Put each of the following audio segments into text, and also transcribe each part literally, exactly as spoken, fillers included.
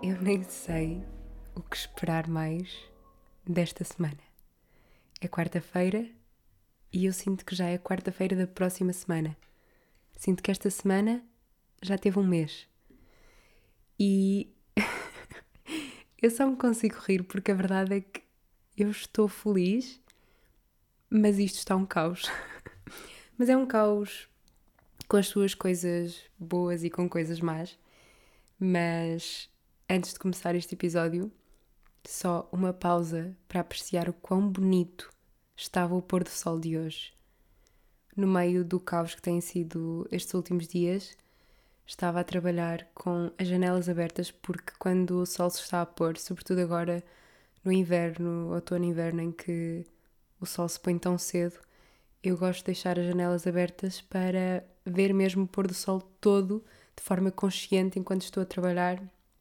Eu nem sei o que esperar mais desta semana. É quarta-feira e eu sinto que já é quarta-feira da próxima semana. Sinto que esta semana já teve um mês. E eu só me consigo rir porque a verdade é que eu estou feliz, mas isto está um caos. Mas é um caos com as suas coisas boas e com coisas más. Mas antes de começar este episódio, só uma pausa para apreciar o quão bonito estava o pôr do sol de hoje. No meio do caos que tem sido estes últimos dias, estava a trabalhar com as janelas abertas porque quando o sol se está a pôr, sobretudo agora no inverno, outono e inverno, em que o sol se põe tão cedo, eu gosto de deixar as janelas abertas para ver mesmo o pôr do sol todo de forma consciente enquanto estou a trabalhar.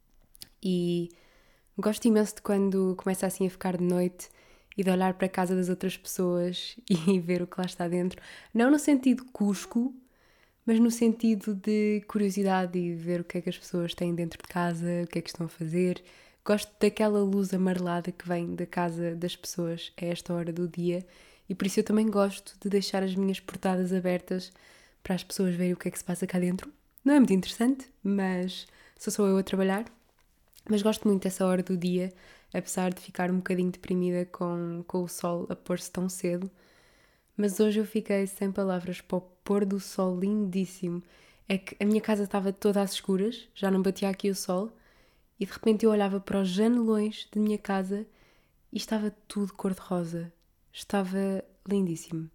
E gosto imenso de quando começa assim a ficar de noite e de olhar para a casa das outras pessoas e ver o que lá está dentro. Não no sentido cusco, mas no sentido de curiosidade e ver o que é que as pessoas têm dentro de casa, o que é que estão a fazer. Gosto daquela luz amarelada que vem da casa das pessoas a esta hora do dia e por isso eu também gosto de deixar as minhas portadas abertas para as pessoas verem o que é que se passa cá dentro. Não é muito interessante, mas sou só eu a trabalhar. Mas gosto muito dessa hora do dia, apesar de ficar um bocadinho deprimida com, com o sol a pôr-se tão cedo. Mas hoje eu fiquei sem palavras para o pôr do sol lindíssimo. É que a minha casa estava toda às escuras, já não batia aqui o sol, e de repente eu olhava para os janelões da minha casa e estava tudo cor-de-rosa. Estava lindíssimo.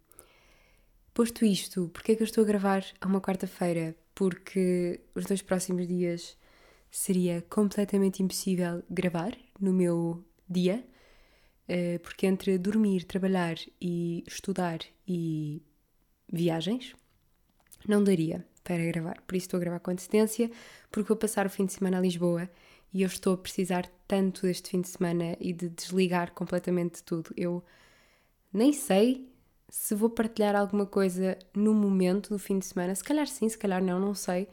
Posto isto, porquê é que eu estou a gravar a uma quarta-feira? Porque os dois próximos dias seria completamente impossível gravar no meu dia, porque entre dormir, trabalhar e estudar e viagens, não daria para gravar. Por isso estou a gravar com antecedência, porque vou passar o fim de semana a Lisboa e eu estou a precisar tanto deste fim de semana e de desligar completamente de tudo. Eu nem sei se vou partilhar alguma coisa no momento do fim de semana. Se calhar sim, se calhar não, não sei.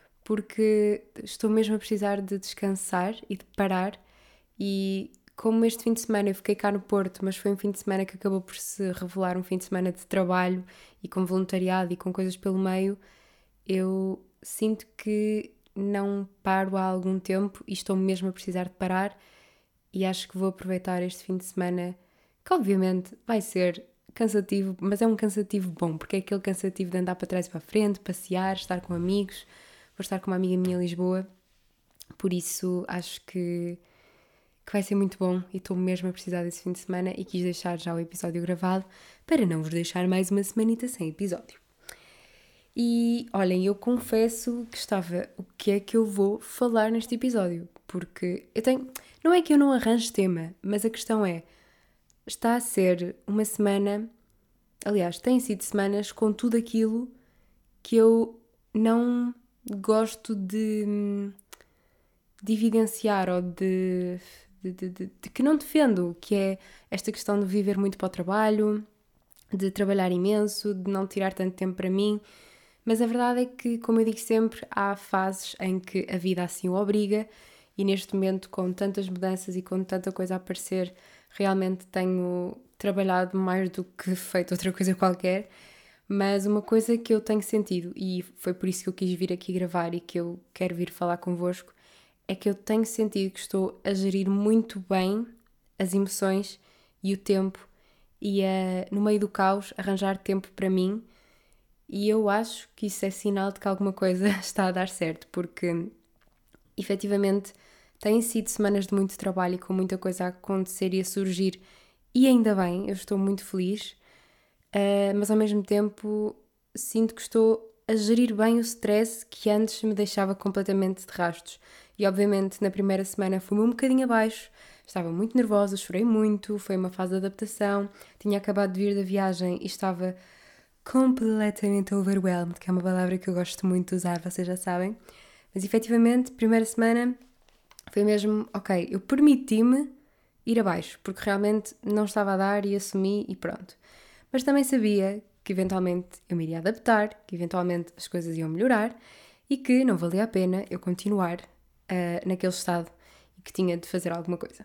Porque estou mesmo a precisar de descansar e de parar. E como este fim de semana eu fiquei cá no Porto, mas foi um fim de semana que acabou por se revelar um fim de semana de trabalho e com voluntariado e com coisas pelo meio, eu sinto que não paro há algum tempo e estou mesmo a precisar de parar e acho que vou aproveitar este fim de semana, que obviamente vai ser cansativo, mas é um cansativo bom, porque é aquele cansativo de andar para trás e para a frente, passear, estar com amigos. Vou estar com uma amiga minha em Lisboa, por isso acho que, que vai ser muito bom e estou mesmo a precisar desse fim de semana e quis deixar já o episódio gravado para não vos deixar mais uma semanita sem episódio. E olhem, eu confesso que estava o que é que eu vou falar neste episódio, porque eu tenho, não é que eu não arranjo tema, mas a questão é, está a ser uma semana, aliás, têm sido semanas com tudo aquilo que eu não gosto de, de evidenciar ou de, de, de, de, de que não defendo, que é esta questão de viver muito para o trabalho, de trabalhar imenso, de não tirar tanto tempo para mim, mas a verdade é que, como eu digo sempre, há fases em que a vida assim o obriga e neste momento, com tantas mudanças e com tanta coisa a aparecer, realmente tenho trabalhado mais do que feito outra coisa qualquer. Mas uma coisa que eu tenho sentido, e foi por isso que eu quis vir aqui gravar e que eu quero vir falar convosco, é que eu tenho sentido que estou a gerir muito bem as emoções e o tempo e a, no meio do caos, arranjar tempo para mim. E eu acho que isso é sinal de que alguma coisa está a dar certo, porque efetivamente têm sido semanas de muito trabalho e com muita coisa a acontecer e a surgir, e ainda bem, eu estou muito feliz. Uh, mas ao mesmo tempo sinto que estou a gerir bem o stress que antes me deixava completamente de rastos. E obviamente na primeira semana fui-me um bocadinho abaixo, estava muito nervosa, chorei muito, foi uma fase de adaptação, tinha acabado de vir da viagem e estava completamente overwhelmed, que é uma palavra que eu gosto muito de usar, vocês já sabem. Mas efetivamente, primeira semana foi mesmo, ok, eu permiti-me ir abaixo, porque realmente não estava a dar e assumi e pronto. Mas também sabia que eventualmente eu me iria adaptar, que eventualmente as coisas iam melhorar e que não valia a pena eu continuar uh, naquele estado que tinha de fazer alguma coisa.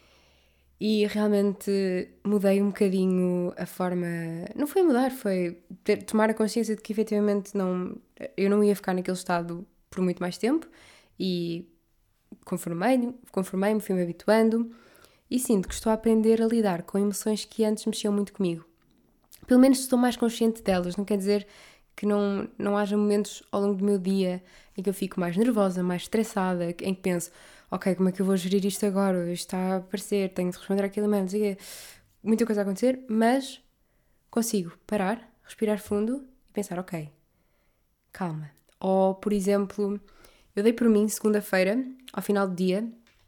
E realmente mudei um bocadinho a forma... Não foi mudar, foi ter, tomar a consciência de que efetivamente não, eu não ia ficar naquele estado por muito mais tempo e conformei-me, conformei-me, fui-me habituando e sinto que estou a aprender a lidar com emoções que antes mexiam muito comigo. Pelo menos estou mais consciente delas, não quer dizer que não, não haja momentos ao longo do meu dia em que eu fico mais nervosa, mais estressada, em que penso, ok, como é que eu vou gerir isto agora? Isto está a aparecer, tenho de responder àquele e-mail, não sei o quê. Muita coisa a acontecer, mas consigo parar, respirar fundo e pensar, ok, calma. Ou, por exemplo, eu dei por mim segunda-feira, ao final do dia,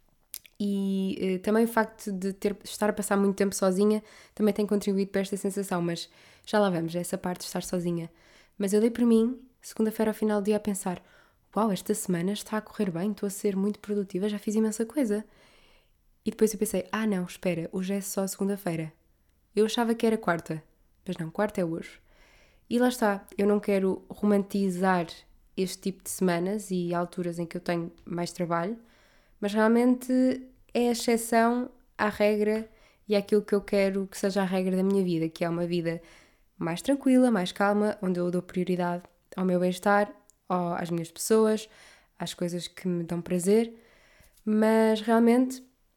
e eh, também o facto de ter, estar a passar muito tempo sozinha também tem contribuído para esta sensação, mas já lá vamos, essa parte de estar sozinha. Mas eu dei por mim, segunda-feira ao final do dia, a pensar, uau, esta semana está a correr bem, estou a ser muito produtiva, já fiz imensa coisa. E depois eu pensei, ah não, espera, hoje é só segunda-feira. Eu achava que era quarta, mas não, quarta é hoje. E lá está, eu não quero romantizar este tipo de semanas e alturas em que eu tenho mais trabalho, mas realmente é a exceção à regra e àquilo que eu quero que seja a regra da minha vida, que é uma vida mais tranquila, mais calma, onde eu dou prioridade ao meu bem-estar, às minhas pessoas, às coisas que me dão prazer, mas realmente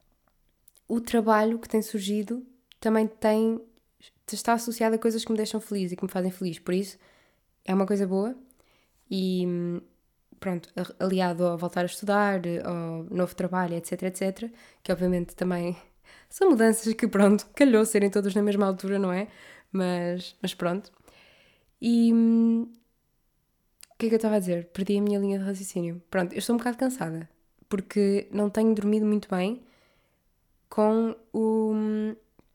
o trabalho que tem surgido também tem, está associado a coisas que me deixam feliz e que me fazem feliz, por isso é uma coisa boa e pronto, aliado a voltar a estudar, ao novo trabalho, etc, etc, que obviamente também são mudanças que pronto, calhou serem todos na mesma altura, não é? Mas, mas pronto. E o que é que eu estava a dizer? Perdi a minha linha de raciocínio. Pronto, eu estou um bocado cansada, porque não tenho dormido muito bem com o...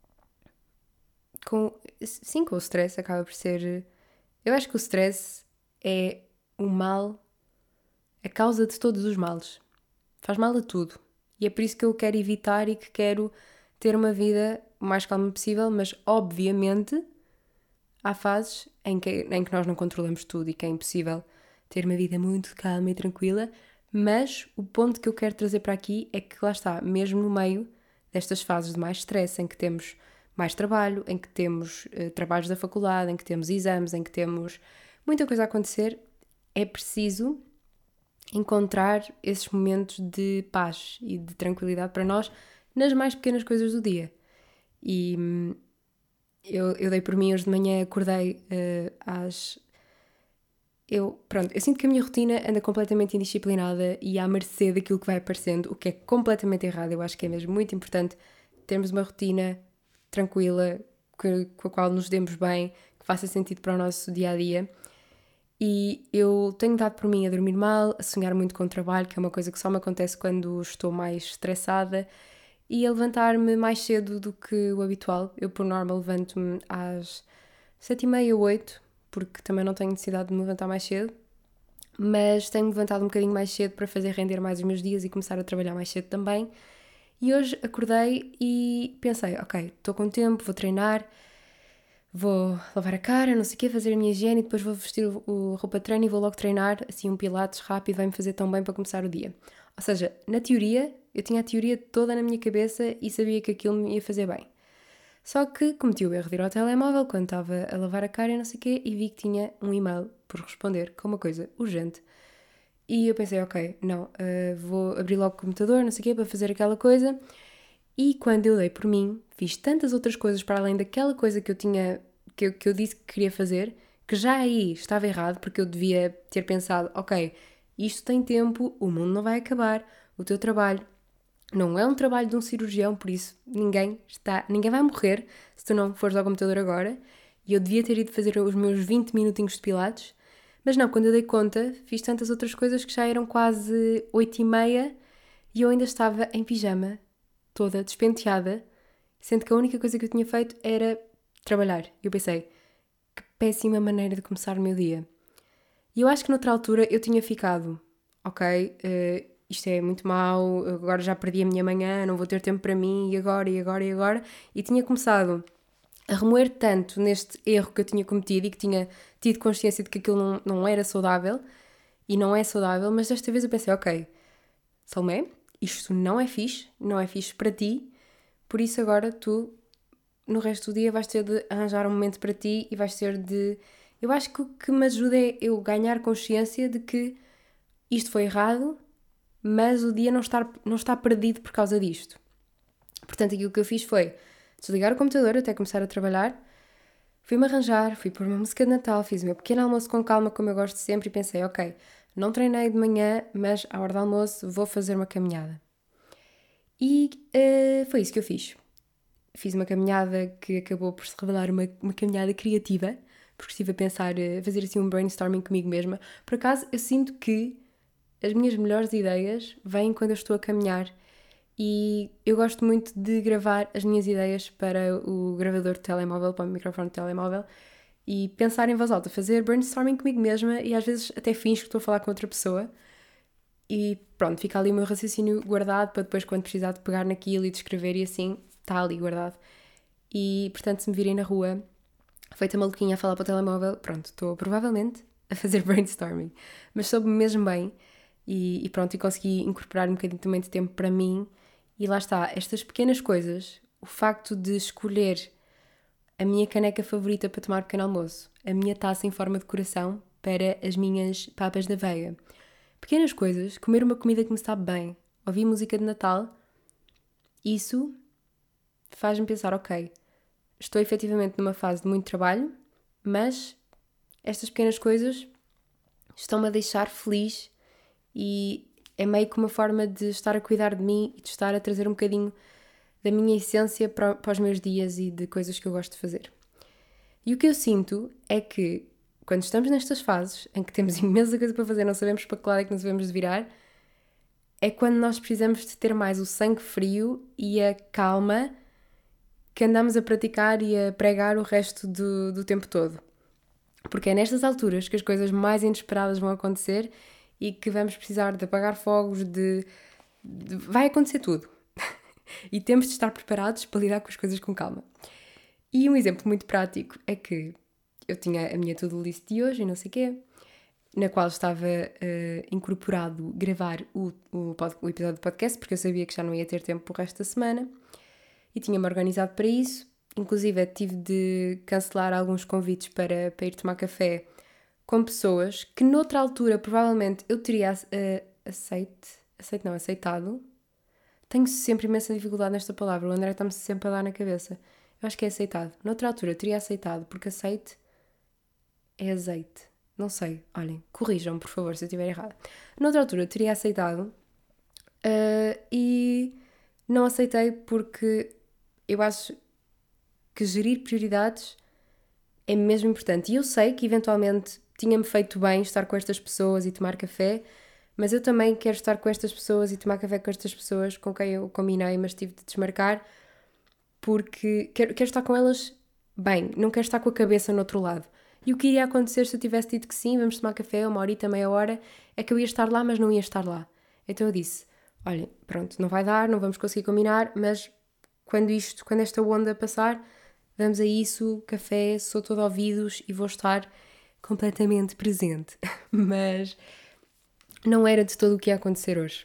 Com, sim, com o stress, acaba por ser... Eu acho que o stress é o mal, a causa de todos os males. Faz mal a tudo. E é por isso que eu quero evitar e que quero ter uma vida o mais calma possível, mas obviamente há fases em que, em que nós não controlamos tudo e que é impossível ter uma vida muito calma e tranquila, mas o ponto que eu quero trazer para aqui é que lá está, mesmo no meio destas fases de mais stress, em que temos mais trabalho, em que temos uh, trabalhos da faculdade, em que temos exames, em que temos muita coisa a acontecer, é preciso encontrar esses momentos de paz e de tranquilidade para nós nas mais pequenas coisas do dia. E hum, eu, eu dei por mim hoje de manhã, acordei uh, às... Eu, pronto, eu sinto que a minha rotina anda completamente indisciplinada e à mercê daquilo que vai aparecendo, o que é completamente errado. Eu acho que é mesmo muito importante termos uma rotina tranquila, que, com a qual nos demos bem, que faça sentido para o nosso dia-a-dia. E eu tenho dado por mim a dormir mal, a sonhar muito com o trabalho, que é uma coisa que só me acontece quando estou mais estressada, e a levantar-me mais cedo do que o habitual. Eu, por norma, levanto-me às sete e meia, oito, porque também não tenho necessidade de me levantar mais cedo, mas tenho-me levantado um bocadinho mais cedo para fazer render mais os meus dias e começar a trabalhar mais cedo também. E hoje acordei e pensei, ok, estou com tempo, vou treinar, vou lavar a cara, não sei o quê, fazer a minha higiene e depois vou vestir o, o roupa de treino e vou logo treinar, assim um pilates rápido, vai-me fazer tão bem para começar o dia. Ou seja, na teoria, eu tinha a teoria toda na minha cabeça e sabia que aquilo me ia fazer bem. Só que cometi o erro de ir ao telemóvel quando estava a lavar a cara e não sei o quê e vi que tinha um e-mail por responder com uma coisa urgente. E eu pensei, ok, não, uh, vou abrir logo o computador, não sei o quê, para fazer aquela coisa. E quando eu dei por mim, fiz tantas outras coisas para além daquela coisa que eu tinha, que eu, que eu disse que queria fazer, que já aí estava errado, porque eu devia ter pensado, ok, isto tem tempo, o mundo não vai acabar, o teu trabalho não é um trabalho de um cirurgião, por isso ninguém está, ninguém vai morrer se tu não fores ao computador agora. E eu devia ter ido fazer os meus vinte minutinhos de pilates, mas não, quando eu dei conta, fiz tantas outras coisas que já eram quase oito e meia e eu ainda estava em pijama, toda despenteada, sendo que a única coisa que eu tinha feito era trabalhar. E eu pensei, que péssima maneira de começar o meu dia. E eu acho que noutra altura eu tinha ficado, ok, uh, isto é muito mau, agora já perdi a minha manhã, não vou ter tempo para mim, e agora, e agora, e agora. E tinha começado a remoer tanto neste erro que eu tinha cometido e que tinha tido consciência de que aquilo não, não era saudável, e não é saudável, mas desta vez eu pensei, ok, Salomé, isto não é fixe, não é fixe para ti, por isso agora tu, no resto do dia, vais ter de arranjar um momento para ti e vais ter de... Eu acho que o que me ajuda é eu ganhar consciência de que isto foi errado, mas o dia não está, não está perdido por causa disto. Portanto, aquilo que eu fiz foi desligar o computador até começar a trabalhar, fui-me arranjar, fui pôr uma música de Natal, fiz o meu pequeno almoço com calma, como eu gosto sempre, e pensei, ok, não treinei de manhã, mas à hora do almoço vou fazer uma caminhada. E uh, foi isso que eu fiz. Fiz uma caminhada que acabou por se revelar uma, uma caminhada criativa, porque estive a pensar, a fazer assim um brainstorming comigo mesma. Por acaso, eu sinto que as minhas melhores ideias vêm quando eu estou a caminhar, e eu gosto muito de gravar as minhas ideias para o gravador de telemóvel, para o microfone de telemóvel, e pensar em voz alta, fazer brainstorming comigo mesma, e às vezes até finjo que estou a falar com outra pessoa, e pronto, fica ali o meu raciocínio guardado para depois, quando precisar de pegar naquilo e de escrever, e assim, está ali guardado. E portanto, se me virem na rua feita maluquinha a falar para o telemóvel, pronto, estou provavelmente a fazer brainstorming, mas soube-me mesmo bem, e, e pronto, e consegui incorporar um bocadinho também de tempo para mim. E lá está, estas pequenas coisas, o facto de escolher a minha caneca favorita para tomar pequeno almoço, a minha taça em forma de coração para as minhas papas da aveia, pequenas coisas, comer uma comida que me sabe bem, ouvir música de Natal, isso faz-me pensar, ok, estou efetivamente numa fase de muito trabalho, mas estas pequenas coisas estão-me a deixar feliz, e é meio que uma forma de estar a cuidar de mim e de estar a trazer um bocadinho da minha essência para, para os meus dias e de coisas que eu gosto de fazer. E o que eu sinto é que, quando estamos nestas fases em que temos imensa coisa para fazer, não sabemos para que lado é que nos devemos de virar, é quando nós precisamos de ter mais o sangue frio e a calma que andamos a praticar e a pregar o resto do, do tempo todo. Porque é nestas alturas que as coisas mais inesperadas vão acontecer e que vamos precisar de apagar fogos, de... de... vai acontecer tudo. E temos de estar preparados para lidar com as coisas com calma. E um exemplo muito prático é que eu tinha a minha to-do list de hoje e não sei o quê, na qual estava uh, incorporado gravar o, o, pod, o episódio do podcast, porque eu sabia que já não ia ter tempo para o resto da semana, e tinha-me organizado para isso. Inclusive tive de cancelar alguns convites para, para ir tomar café com pessoas que noutra altura provavelmente eu teria uh, aceite, aceite não, aceitado. Tenho sempre imensa dificuldade nesta palavra, o André está-me sempre a dar na cabeça. Eu acho que é aceitado. Noutra altura eu teria aceitado, porque aceite é azeite. Não sei, olhem, corrijam por favor se eu estiver errada. Noutra altura eu teria aceitado uh, e não aceitei porque eu acho que gerir prioridades é mesmo importante. E eu sei que eventualmente tinha-me feito bem estar com estas pessoas e tomar café, mas eu também quero estar com estas pessoas e tomar café com estas pessoas com quem eu combinei, mas tive de desmarcar, porque quero, quero estar com elas bem, não quero estar com a cabeça no outro lado. E o que iria acontecer se eu tivesse dito que sim, vamos tomar café, uma horita, meia hora, é que eu ia estar lá, mas não ia estar lá. Então eu disse, olhem, pronto, não vai dar, não vamos conseguir combinar, mas quando isto, quando esta onda passar, vamos a isso, café, sou todo ouvidos e vou estar completamente presente. Mas não era de todo o que ia acontecer hoje.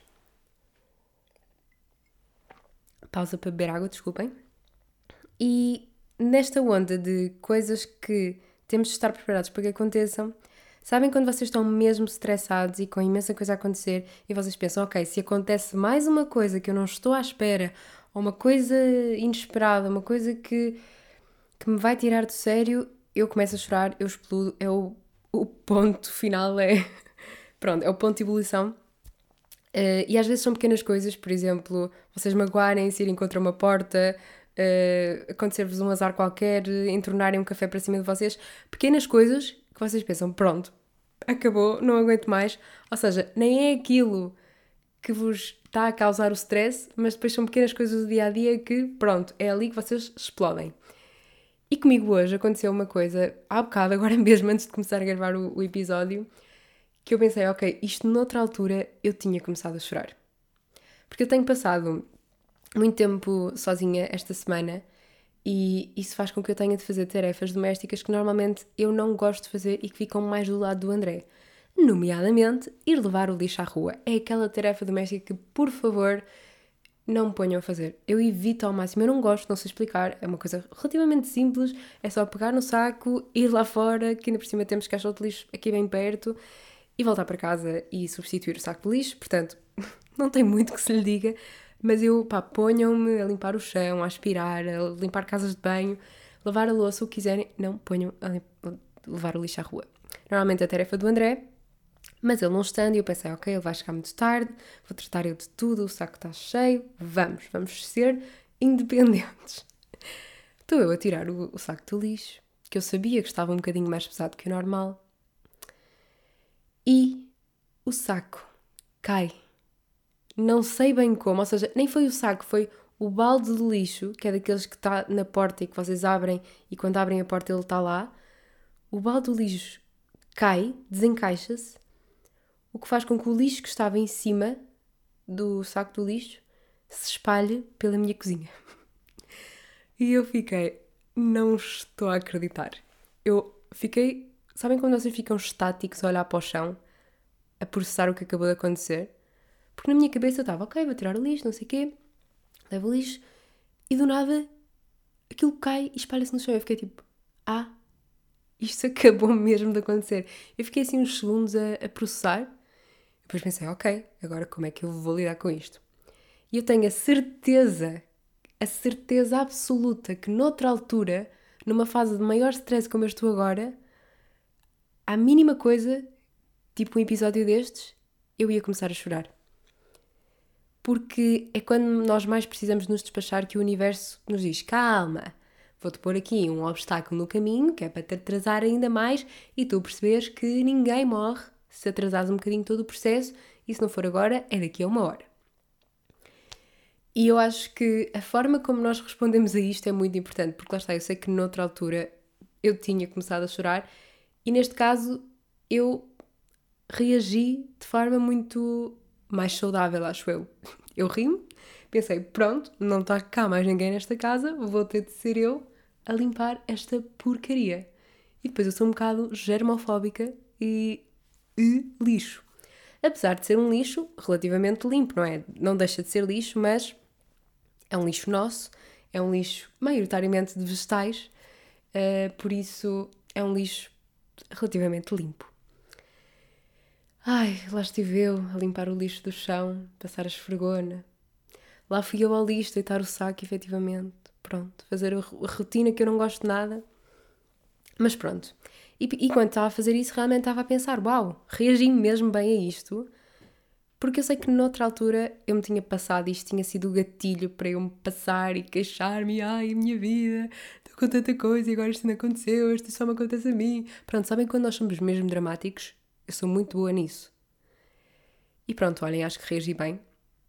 Pausa para beber água, desculpem. E nesta onda de coisas que temos de estar preparados para que aconteçam, sabem quando vocês estão mesmo estressados e com imensa coisa a acontecer e vocês pensam, ok, se acontece mais uma coisa que eu não estou à espera, ou uma coisa inesperada, uma coisa que, que me vai tirar do sério, eu começo a chorar, eu explodo, é o, o ponto final, é pronto, é o ponto de ebulição. Uh, e às vezes são pequenas coisas, por exemplo, vocês magoarem-se, irem contra uma porta, uh, acontecer-vos um azar qualquer, entornarem um café para cima de vocês, pequenas coisas que vocês pensam, pronto, acabou, não aguento mais, ou seja, nem é aquilo que vos está a causar o stress, mas depois são pequenas coisas do dia-a-dia que, pronto, é ali que vocês explodem. E comigo hoje aconteceu uma coisa, há bocado, agora mesmo antes de começar a gravar o, o episódio, que eu pensei, ok, isto noutra altura eu tinha começado a chorar. Porque eu tenho passado muito tempo sozinha esta semana e isso faz com que eu tenha de fazer tarefas domésticas que normalmente eu não gosto de fazer e que ficam mais do lado do André. nomeadamente ir levar o lixo à rua. É aquela tarefa doméstica que, por favor, não me ponham a fazer. Eu evito ao máximo, eu não gosto, não sei explicar, é uma coisa relativamente simples, é só pegar no saco, ir lá fora, que ainda por cima temos caixa de lixo aqui bem perto, e voltar para casa e substituir o saco de lixo, portanto, não tem muito que se lhe diga, mas eu, pá, ponham-me a limpar o chão, a aspirar, a limpar casas de banho, lavar a louça, o que quiserem, não ponham a levar o lixo à rua. Normalmente a tarefa do André, mas ele não estando, e eu pensei, ok, ele vai chegar muito tarde, vou tratar eu de tudo, o saco está cheio, vamos, vamos ser independentes. Estou eu a tirar o, o saco do lixo, que eu sabia que estava um bocadinho mais pesado que o normal, e o saco cai. Não sei bem como, ou seja, nem foi o saco, foi o balde de lixo, que é daqueles que está na porta e que vocês abrem, e quando abrem a porta ele está lá. O balde do lixo cai, desencaixa-se, o que faz com que o lixo que estava em cima do saco do lixo se espalhe pela minha cozinha. E eu fiquei, não estou a acreditar. Eu fiquei, sabem quando vocês ficam estáticos a olhar para o chão, a processar o que acabou de acontecer? Porque na minha cabeça eu estava, ok, vou tirar o lixo, não sei o quê, levo o lixo, e do nada aquilo cai e espalha-se no chão. Eu fiquei tipo, ah, isto acabou mesmo de acontecer. Eu fiquei assim uns segundos a, a processar. Depois pensei, ok, agora como é que eu vou lidar com isto? E eu tenho a certeza, a certeza absoluta que noutra altura, numa fase de maior stress como eu estou agora, à mínima coisa, tipo um episódio destes, eu ia começar a chorar. Porque é quando nós mais precisamos nos despachar que o universo nos diz, calma, vou-te pôr aqui um obstáculo no caminho, que é para te atrasar ainda mais, e tu percebes que ninguém morre se atrasares um bocadinho todo o processo, e se não for agora, é daqui a uma hora. E eu acho que a forma como nós respondemos a isto é muito importante, porque lá está, eu sei que noutra altura eu tinha começado a chorar, e neste caso eu reagi de forma muito mais saudável, acho eu. Eu ri-me, pensei, pronto, não está cá mais ninguém nesta casa, vou ter de ser eu a limpar esta porcaria. E depois eu sou um bocado germofóbica e, e lixo. Apesar de ser um lixo relativamente limpo, não é? Não deixa de ser lixo, mas é um lixo nosso, é um lixo maioritariamente de vegetais, uh, por isso é um lixo relativamente limpo. Ai, lá estive eu a limpar o lixo do chão, passar a esfregona. Lá fui eu ao lixo, deitar o saco, efetivamente. Pronto, fazer a rotina que eu não gosto de nada. Mas pronto. E, e quando estava a fazer isso, realmente estava a pensar, uau, reagi mesmo bem a isto. Porque eu sei que noutra altura eu me tinha passado, isto tinha sido o gatilho para eu me passar e queixar-me, ai, a minha vida, estou com tanta coisa e agora isto não aconteceu, isto só me acontece a mim. Pronto, sabem quando nós somos mesmo dramáticos? Eu sou muito boa nisso. E pronto, olhem, acho que reagi bem.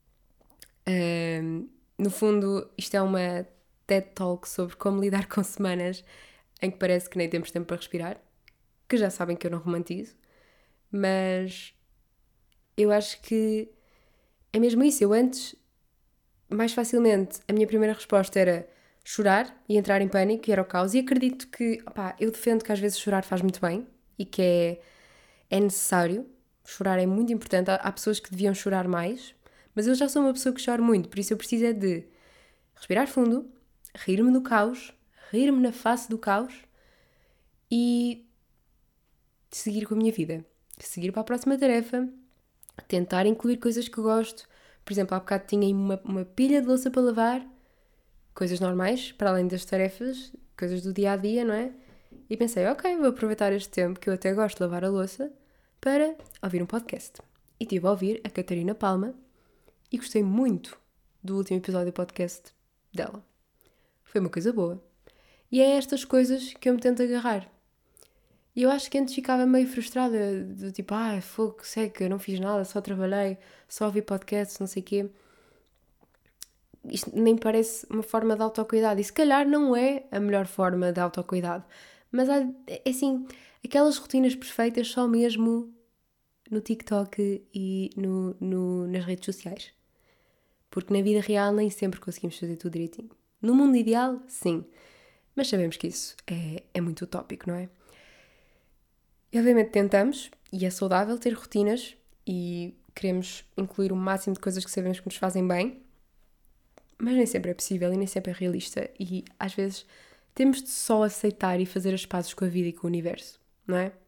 Um, no fundo, isto é uma TED Talk sobre como lidar com semanas em que parece que nem temos tempo para respirar, que já sabem que eu não romantizo, mas eu acho que é mesmo isso. Eu antes, mais facilmente, a minha primeira resposta era chorar e entrar em pânico, e era o caos, e acredito que, opá, eu defendo que às vezes chorar faz muito bem e que é, é necessário. Chorar é muito importante. Há, há pessoas que deviam chorar mais, mas eu já sou uma pessoa que chora muito, por isso eu preciso é de respirar fundo, rir-me do caos, rir-me na face do caos e seguir com a minha vida. Seguir para a próxima tarefa, tentar incluir coisas que gosto. Por exemplo, há bocado tinha uma, uma pilha de louça para lavar, coisas normais, para além das tarefas, coisas do dia-a-dia, não é? E pensei, ok, vou aproveitar este tempo que eu até gosto de lavar a louça para ouvir um podcast. E estive a ouvir a Catarina Palma e gostei muito do último episódio do podcast dela. Foi uma coisa boa. E é estas coisas que eu me tento agarrar. E eu acho que antes ficava meio frustrada, do tipo, ah, fogo, seca, não fiz nada, só trabalhei, só ouvi podcasts, não sei o quê. Isto nem parece uma forma de autocuidado. E se calhar não é a melhor forma de autocuidado. Mas há, é assim, aquelas rotinas perfeitas só mesmo no TikTok e no, no, nas redes sociais. Porque na vida real nem sempre conseguimos fazer tudo direitinho. No mundo ideal, sim. Mas sabemos que isso é, é muito utópico, não é? E obviamente tentamos, e é saudável ter rotinas e queremos incluir o máximo de coisas que sabemos que nos fazem bem, mas nem sempre é possível e nem sempre é realista e às vezes temos de só aceitar e fazer as pazes com a vida e com o universo, não é?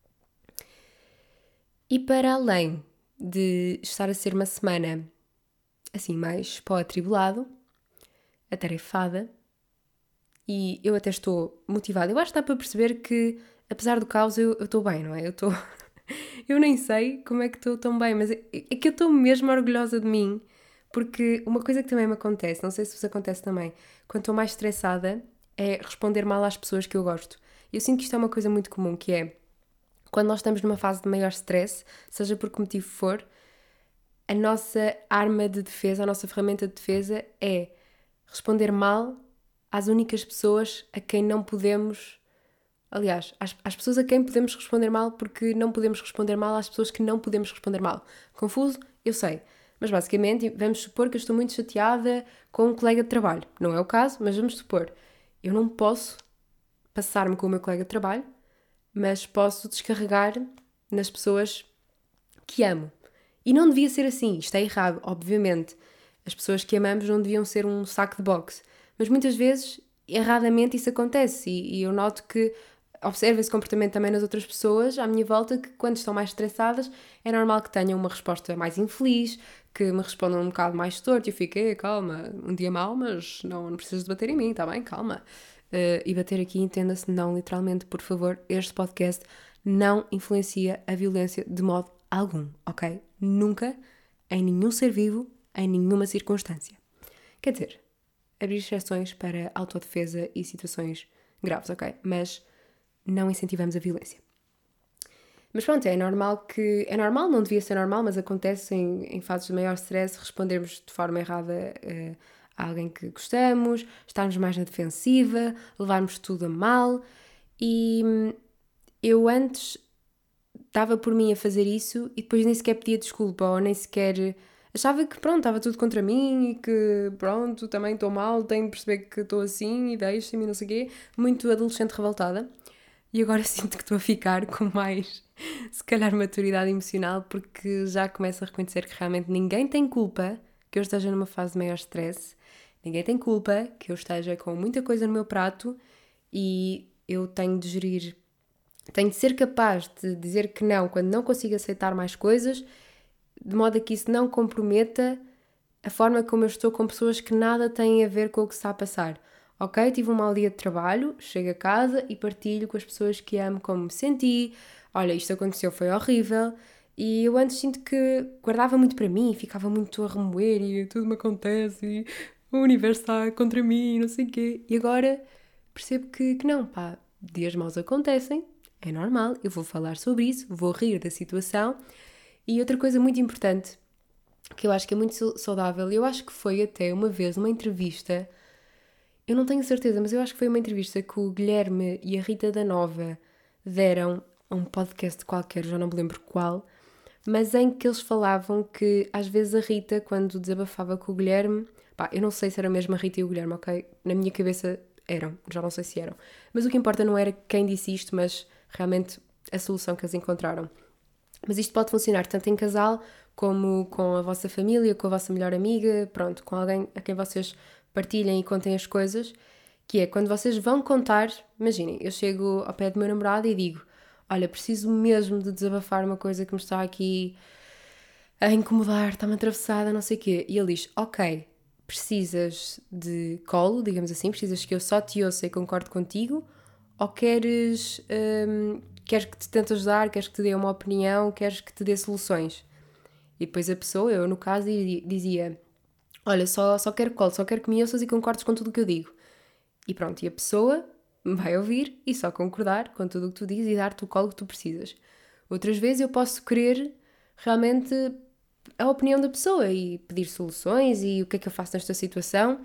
E para além de estar a ser uma semana assim mais pó atribulado, atarefada, e eu até estou motivada. Eu acho que dá para perceber que, apesar do caos, eu estou bem, não é? Eu estou... eu nem sei como é que estou tão bem, mas é, é que eu estou mesmo orgulhosa de mim, porque uma coisa que também me acontece, não sei se vos acontece também, quando estou mais estressada, é responder mal às pessoas que eu gosto. Eu sinto que isto é uma coisa muito comum, que é, quando nós estamos numa fase de maior stress, seja por que motivo for, a nossa arma de defesa, a nossa ferramenta de defesa é responder mal às únicas pessoas a quem não podemos... Aliás, às, às pessoas a quem podemos responder mal, porque não podemos responder mal às pessoas que não podemos responder mal. Confuso? Eu sei. Mas basicamente, vamos supor que eu estou muito chateada com um colega de trabalho. Não é o caso, mas vamos supor. Eu não posso passar-me com o meu colega de trabalho, mas posso descarregar nas pessoas que amo. E não devia ser assim. Isto é errado, obviamente. As pessoas que amamos não deviam ser um saco de boxe. Mas muitas vezes, erradamente, isso acontece. E, e eu noto que observo esse comportamento também nas outras pessoas à minha volta, que quando estão mais estressadas é normal que tenham uma resposta mais infeliz, que me respondam um bocado mais torto e eu fico, calma, um dia mau, mas não, não precisas de bater em mim, está bem? Calma. Uh, e bater aqui, entenda-se, não literalmente, por favor, este podcast não influencia a violência de modo algum, ok? Nunca, em nenhum ser vivo, em nenhuma circunstância. Quer dizer, abrir exceções para autodefesa e situações graves, ok? Mas não incentivamos a violência. Mas pronto, é normal que... É normal, não devia ser normal, mas acontece em, em fases de maior stress respondermos de forma errada uh, a alguém que gostamos, estarmos mais na defensiva, levarmos tudo a mal. E eu antes dava por mim a fazer isso e depois nem sequer pedia desculpa ou nem sequer... Achava que pronto, estava tudo contra mim e que pronto, também estou mal, tenho de perceber que estou assim e deixo-me e não sei o quê. Muito adolescente revoltada. E agora sinto que estou a ficar com mais, se calhar, maturidade emocional, porque já começo a reconhecer que realmente ninguém tem culpa que eu esteja numa fase de maior stress, ninguém tem culpa que eu esteja com muita coisa no meu prato e eu tenho de gerir, tenho de ser capaz de dizer que não quando não consigo aceitar mais coisas, de modo a que isso não comprometa a forma como eu estou com pessoas que nada têm a ver com o que está a passar. Ok, tive um mau dia de trabalho, chego a casa e partilho com as pessoas que amo como me senti. Olha, isto aconteceu, foi horrível. E eu antes sinto que guardava muito para mim, ficava muito a remoer e tudo me acontece e o universo está contra mim e não sei o quê. E agora percebo que, que não, pá, dias maus acontecem, é normal, eu vou falar sobre isso, vou rir da situação. E outra coisa muito importante, que eu acho que é muito saudável, eu acho que foi até uma vez uma entrevista... Eu não tenho certeza, mas eu acho que foi uma entrevista que o Guilherme e a Rita da Nova deram a um podcast qualquer, já não me lembro qual, mas em que eles falavam que às vezes a Rita, quando desabafava com o Guilherme, pá, eu não sei se era mesmo a Rita e o Guilherme, ok? Na minha cabeça eram, já não sei se eram. Mas o que importa não era quem disse isto, mas realmente a solução que eles encontraram. Mas isto pode funcionar tanto em casal, como com a vossa família, com a vossa melhor amiga, pronto, com alguém a quem vocês partilhem e contem as coisas, que é quando vocês vão contar, imaginem, eu chego ao pé do meu namorado e digo, olha, preciso mesmo de desabafar uma coisa que me está aqui a incomodar, está-me atravessada, não sei o quê, e ele diz, ok, precisas de colo, digamos assim, precisas que eu só te ouça e concorde contigo, ou queres, hum, queres que te tente ajudar, queres que te dê uma opinião, queres que te dê soluções? E depois a pessoa, eu no caso, dizia, olha, só, só quero colo, só quero que me ouças e concordes com tudo o que eu digo. E pronto, e a pessoa vai ouvir e só concordar com tudo o que tu dizes e dar-te o colo que tu precisas. Outras vezes eu posso querer realmente a opinião da pessoa e pedir soluções e o que é que eu faço nesta situação.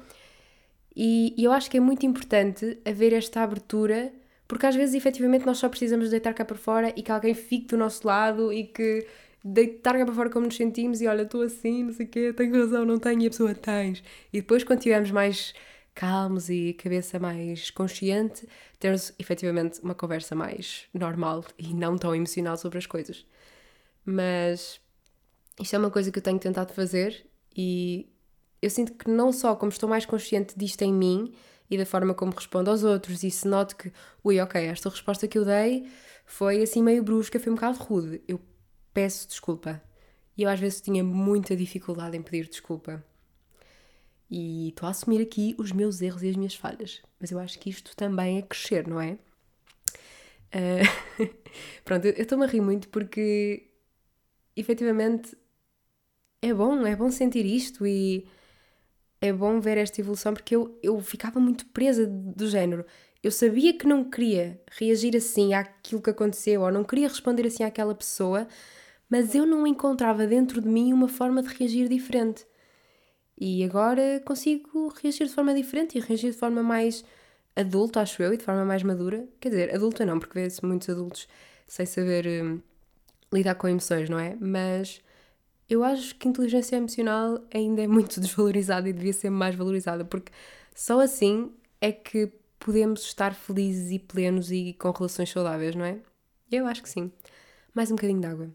E, e eu acho que é muito importante haver esta abertura, porque às vezes efetivamente nós só precisamos deitar cá para fora e que alguém fique do nosso lado e que deitar cá para fora como nos sentimos e olha, estou assim, não sei o quê, tenho razão, não tenho, e a pessoa tens. E depois quando estivermos mais calmos e cabeça mais consciente, termos efetivamente uma conversa mais normal e não tão emocional sobre as coisas. Mas isto é uma coisa que eu tenho tentado fazer e eu sinto que não só como estou mais consciente disto em mim e da forma como respondo aos outros, e se noto que, ui, ok, esta resposta que eu dei foi assim meio brusca, foi um bocado rude, eu peço desculpa. E eu às vezes tinha muita dificuldade em pedir desculpa. E estou a assumir aqui os meus erros e as minhas falhas. Mas eu acho que isto também é crescer, não é? Uh... Pronto, eu estou-me a rir muito porque efetivamente é bom, é bom sentir isto e é bom ver esta evolução, porque eu, eu ficava muito presa do género. Eu sabia que não queria reagir assim àquilo que aconteceu, ou não queria responder assim àquela pessoa, mas eu não encontrava dentro de mim uma forma de reagir diferente. E agora consigo reagir de forma diferente e reagir de forma mais adulta, acho eu, e de forma mais madura. Quer dizer, adulta não, porque vê-se muitos adultos sem saber hum, lidar com emoções, não é? Mas eu acho que a inteligência emocional ainda é muito desvalorizada e devia ser mais valorizada, porque só assim é que podemos estar felizes e plenos e com relações saudáveis, não é? Eu acho que sim. Mais um bocadinho de água.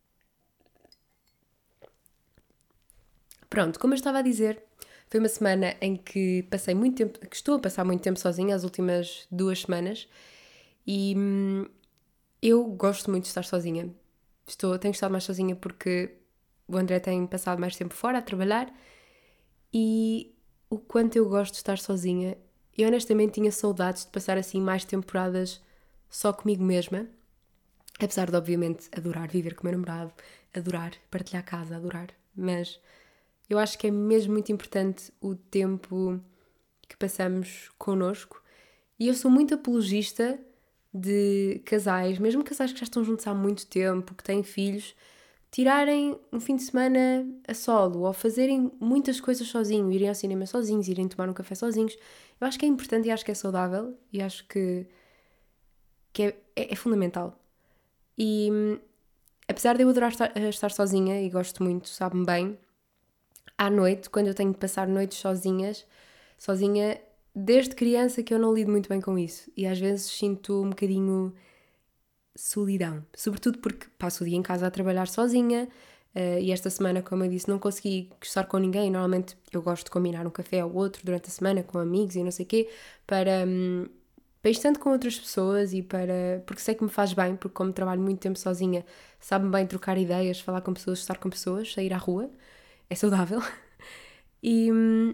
Pronto, como eu estava a dizer, foi uma semana em que passei muito tempo, que estou a passar muito tempo sozinha, as últimas duas semanas, e hum, eu gosto muito de estar sozinha. Estou, tenho estado mais sozinha porque o André tem passado mais tempo fora a trabalhar e o quanto eu gosto de estar sozinha. Eu honestamente tinha saudades de passar assim mais temporadas só comigo mesma, apesar de obviamente adorar viver com o meu namorado, adorar partilhar casa, adorar, mas eu acho que é mesmo muito importante o tempo que passamos connosco e eu sou muito apologista de casais, mesmo casais que já estão juntos há muito tempo, que têm filhos, tirarem um fim de semana a solo ou fazerem muitas coisas sozinhos, irem ao cinema sozinhos, irem tomar um café sozinhos. Eu acho que é importante e acho que é saudável e acho que, que é, é, é fundamental. E apesar de eu adorar estar, estar sozinha e gosto muito, sabe-me bem, à noite, quando eu tenho de passar noites sozinhas, sozinha, desde criança que eu não lido muito bem com isso. E às vezes sinto um bocadinho solidão. Sobretudo porque passo o dia em casa a trabalhar sozinha uh, e esta semana, como eu disse, não consegui estar com ninguém. Normalmente eu gosto de combinar um café ou outro durante a semana com amigos e não sei o quê, para, um, para ir estando com outras pessoas e para... porque sei que me faz bem, porque como trabalho muito tempo sozinha, sabe-me bem trocar ideias, falar com pessoas, estar com pessoas, sair à rua. É saudável. E hum,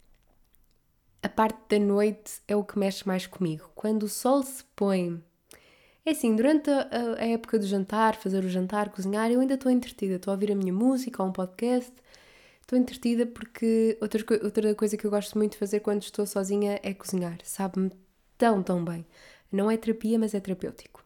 a parte da noite é o que mexe mais comigo. Quando o sol se põe... É assim, durante a, a época do jantar, fazer o jantar, cozinhar, eu ainda estou entretida. Estou a ouvir a minha música ou um podcast. Estou entretida porque outra, outra coisa que eu gosto muito de fazer quando estou sozinha é cozinhar. Sabe-me tão, tão bem. Não é terapia, mas é terapêutico.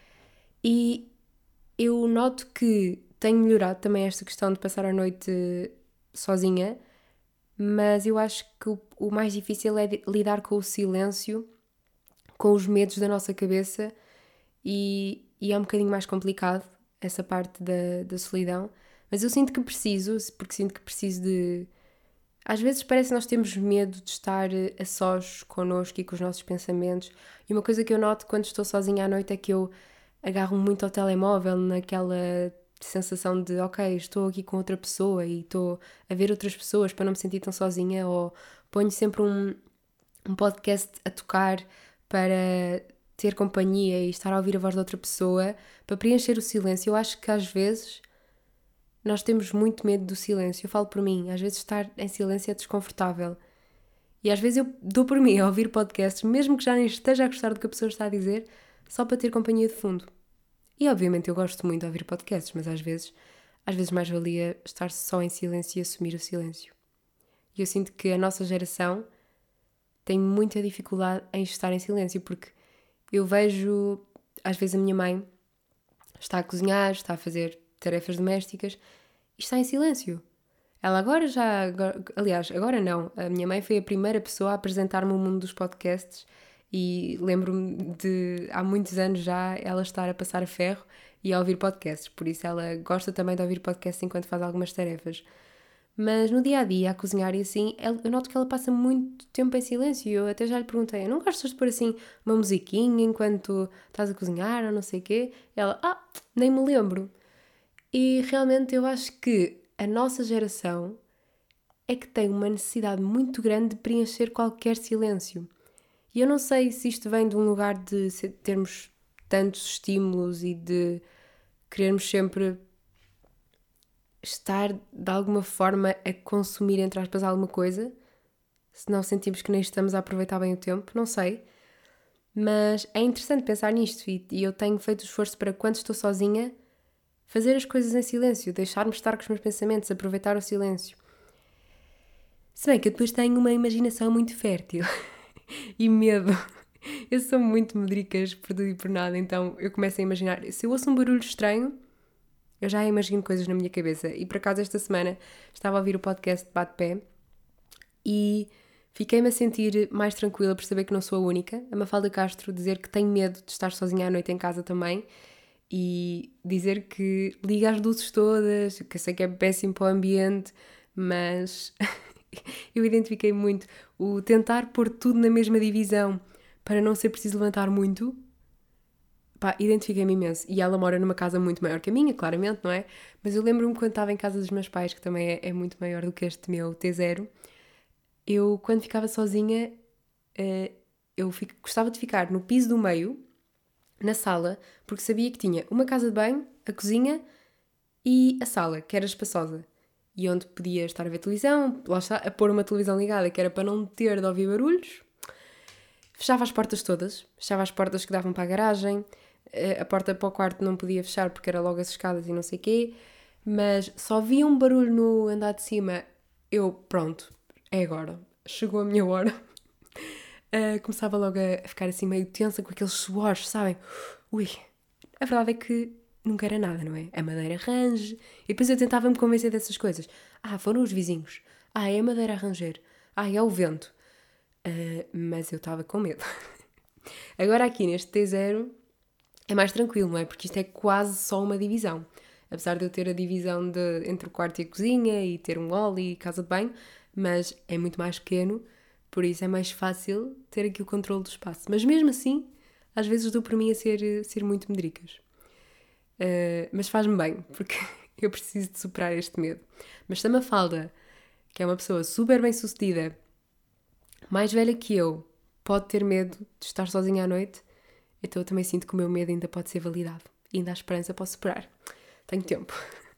E eu noto que tenho melhorado também esta questão de passar a noite sozinha, mas eu acho que o, o mais difícil é lidar com o silêncio, com os medos da nossa cabeça e, e é um bocadinho mais complicado essa parte da, da solidão, mas eu sinto que preciso, porque sinto que preciso de... Às vezes parece que nós temos medo de estar a sós connosco e com os nossos pensamentos, e uma coisa que eu noto quando estou sozinha à noite é que eu agarro muito ao telemóvel, naquela sensação de, ok, estou aqui com outra pessoa e estou a ver outras pessoas para não me sentir tão sozinha, ou ponho sempre um, um podcast a tocar para ter companhia e estar a ouvir a voz de outra pessoa, para preencher o silêncio. Eu acho que às vezes nós temos muito medo do silêncio. Eu falo por mim, às vezes estar em silêncio é desconfortável. E às vezes eu dou por mim a ouvir podcasts, mesmo que já nem esteja a gostar do que a pessoa está a dizer, só para ter companhia de fundo. E obviamente eu gosto muito de ouvir podcasts, mas às vezes, às vezes mais valia estar só em silêncio e assumir o silêncio. E eu sinto que a nossa geração tem muita dificuldade em estar em silêncio, porque eu vejo, às vezes a minha mãe está a cozinhar, está a fazer tarefas domésticas e está em silêncio. Ela agora já, agora, aliás, agora não, a minha mãe foi a primeira pessoa a apresentar-me o mundo dos podcasts e lembro-me de, há muitos anos já, ela estar a passar a ferro e a ouvir podcasts, por isso ela gosta também de ouvir podcasts enquanto faz algumas tarefas. Mas no dia-a-dia, a cozinhar e assim, eu noto que ela passa muito tempo em silêncio. Eu até já lhe perguntei, não gostas de pôr assim uma musiquinha enquanto estás a cozinhar ou não sei o quê? Ela, ah, nem me lembro. E realmente eu acho que a nossa geração é que tem uma necessidade muito grande de preencher qualquer silêncio. E eu não sei se isto vem de um lugar de termos tantos estímulos e de querermos sempre estar de alguma forma a consumir, entre aspas, alguma coisa, se não sentimos que nem estamos a aproveitar bem o tempo, não sei. Mas é interessante pensar nisto e, e eu tenho feito o esforço para, quando estou sozinha, fazer as coisas em silêncio, deixar-me estar com os meus pensamentos, aproveitar o silêncio. Se bem que eu depois tenho uma imaginação muito fértil e medo. Eu sou muito medricas por tudo e por nada, então eu começo a imaginar. Se eu ouço um barulho estranho, eu já imagino coisas na minha cabeça. E por acaso esta semana estava a ouvir o podcast de Bate-Pé e fiquei-me a sentir mais tranquila por saber que não sou a única. A Mafalda Castro dizer que tem medo de estar sozinha à noite em casa também e dizer que liga as luzes todas, que eu sei que é péssimo para o ambiente, mas eu identifiquei muito o tentar pôr tudo na mesma divisão para não ser preciso levantar muito. Pá, identifiquei-me imenso. E ela mora numa casa muito maior que a minha, claramente, não é? Mas eu lembro-me quando estava em casa dos meus pais, que também é, é muito maior do que este meu T zero, eu, quando ficava sozinha, uh, eu fico, gostava de ficar no piso do meio, na sala, porque sabia que tinha uma casa de banho, a cozinha e a sala, que era espaçosa. E onde podia estar a ver televisão, lá está, a pôr uma televisão ligada, que era para não ter de ouvir barulhos. Fechava as portas todas, fechava as portas que davam para a garagem, a porta para o quarto não podia fechar porque era logo as escadas e não sei o quê, mas só via um barulho no andar de cima, eu, pronto, é agora, chegou a minha hora. Uh, começava logo a ficar assim meio tensa com aqueles suores, sabem? Ui, a verdade é que nunca era nada, não é? A madeira range, e depois eu tentava me convencer dessas coisas. Ah, foram os vizinhos. Ah, é a madeira a ranger. Ah, é o vento. Uh, mas eu estava com medo. Agora aqui neste T zero é mais tranquilo, não é? Porque isto é quase só uma divisão. Apesar de eu ter a divisão de, entre o quarto e a cozinha e ter um hall e casa de banho, mas é muito mais pequeno, por isso é mais fácil ter aqui o controle do espaço. Mas mesmo assim, às vezes dou por mim a ser, ser muito medricas. Uh, mas faz-me bem, porque eu preciso de superar este medo. Mas se a Mafalda, que é uma pessoa super bem sucedida, mais velha que eu, pode ter medo de estar sozinha à noite, então eu também sinto que o meu medo ainda pode ser validado. E ainda há esperança para superar. Tenho tempo.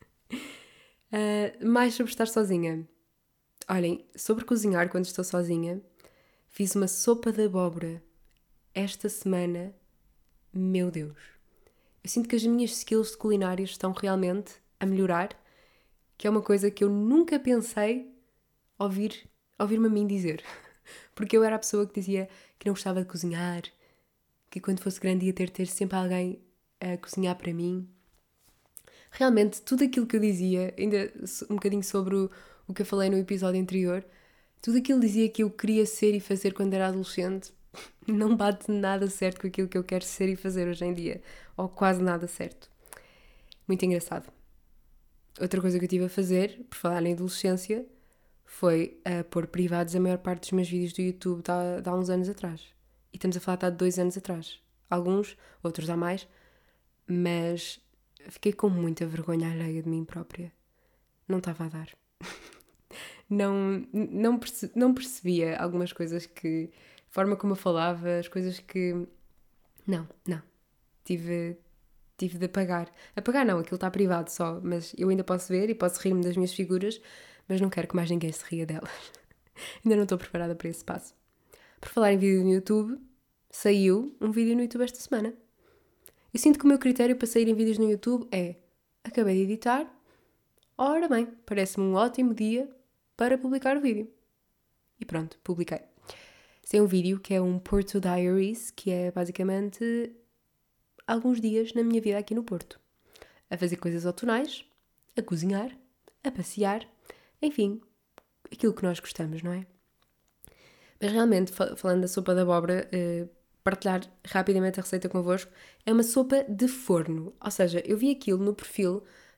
Uh, mais sobre estar sozinha. Olhem, sobre cozinhar quando estou sozinha, fiz uma sopa de abóbora esta semana. Meu Deus. Eu sinto que as minhas skills de culinária estão realmente a melhorar, que é uma coisa que eu nunca pensei ouvir, ouvir-me a mim dizer. Porque eu era a pessoa que dizia que não gostava de cozinhar, que quando fosse grande ia ter, ter sempre alguém a cozinhar para mim. Realmente, tudo aquilo que eu dizia, ainda um bocadinho sobre o, o que eu falei no episódio anterior, tudo aquilo que dizia que eu queria ser e fazer quando era adolescente, não bate nada certo com aquilo que eu quero ser e fazer hoje em dia. Ou quase nada certo. Muito engraçado. Outra coisa que eu tive a fazer, por falar em adolescência, foi a pôr privados a maior parte dos meus vídeos do YouTube de há, de há uns anos atrás. E estamos a falar de há dois anos atrás. Alguns, outros há mais, mas fiquei com muita vergonha alheia de mim própria. Não estava a dar. não, não, perce, não percebia algumas coisas que... A forma como eu falava, as coisas que... Não, não. Tive, tive de apagar. Apagar não, aquilo está privado só, mas eu ainda posso ver e posso rir-me das minhas figuras, mas não quero que mais ninguém se ria delas. Ainda não estou preparada para esse passo. Por falar em vídeo no YouTube, saiu um vídeo no YouTube esta semana. Eu sinto que o meu critério para saírem vídeos no YouTube é: acabei de editar, ora bem, parece-me um ótimo dia para publicar o vídeo. E pronto, publiquei. Tem um vídeo que é um Porto Diaries, que é basicamente alguns dias na minha vida aqui no Porto. A fazer coisas outonais, a cozinhar, a passear, enfim, aquilo que nós gostamos, não é? Mas realmente, falando da sopa de abóbora, uh, partilhar rapidamente a receita convosco, é uma sopa de forno. Ou seja, eu vi aquilo no perfil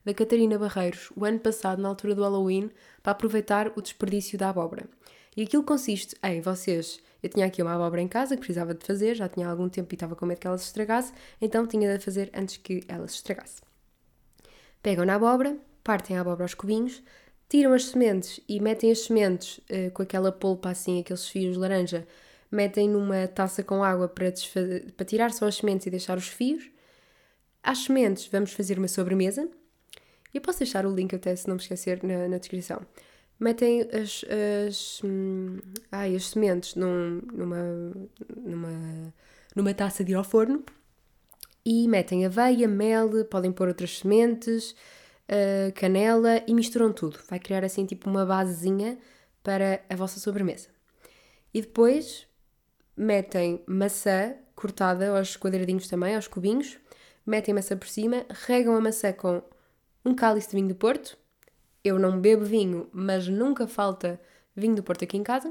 da Catarina Barreiros o ano passado, na altura do Halloween, para aproveitar o desperdício da abóbora. E aquilo consiste em vocês... Eu tinha aqui uma abóbora em casa que precisava de fazer, já tinha algum tempo e estava com medo que ela se estragasse, então tinha de fazer antes que ela se estragasse. Pegam na abóbora, partem a abóbora aos cubinhos, tiram as sementes e metem as sementes uh, com aquela polpa assim, aqueles fios de laranja, metem numa taça com água para, desfazer, para tirar só as sementes e deixar os fios. Às sementes vamos fazer uma sobremesa. Eu posso deixar o link até, se não me esquecer, na, na descrição. Metem as, as, hum, ai, as sementes num, numa, numa, numa taça de ir ao forno e metem aveia, mel, podem pôr outras sementes, uh, canela e misturam tudo. Vai criar assim tipo uma basezinha para a vossa sobremesa. E depois metem maçã cortada aos quadradinhos também, aos cubinhos, metem maçã por cima, regam a maçã com um cálice de vinho do Porto. Eu não bebo vinho, mas nunca falta vinho do Porto aqui em casa.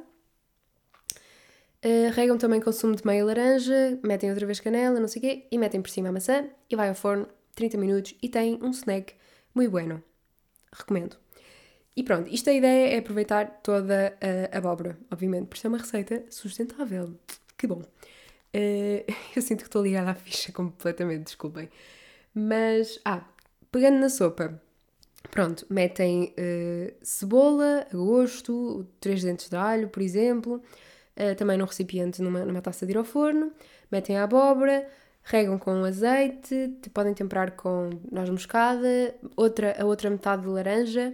Uh, regam também com sumo de meia laranja, metem outra vez canela, não sei o quê, e metem por cima a maçã e vai ao forno trinta minutos e tem um snack muito bueno. Recomendo. E pronto, isto a ideia é aproveitar toda a abóbora, obviamente, por ser uma receita sustentável. Que bom. Uh, eu sinto que estou ligada à ficha completamente, desculpem. Mas, ah, pegando na sopa... Pronto, metem uh, cebola a gosto, três dentes de alho, por exemplo, uh, também num recipiente, numa, numa taça de ir ao forno, metem a abóbora, regam com azeite, podem temperar com noz moscada, outra, a outra metade de laranja,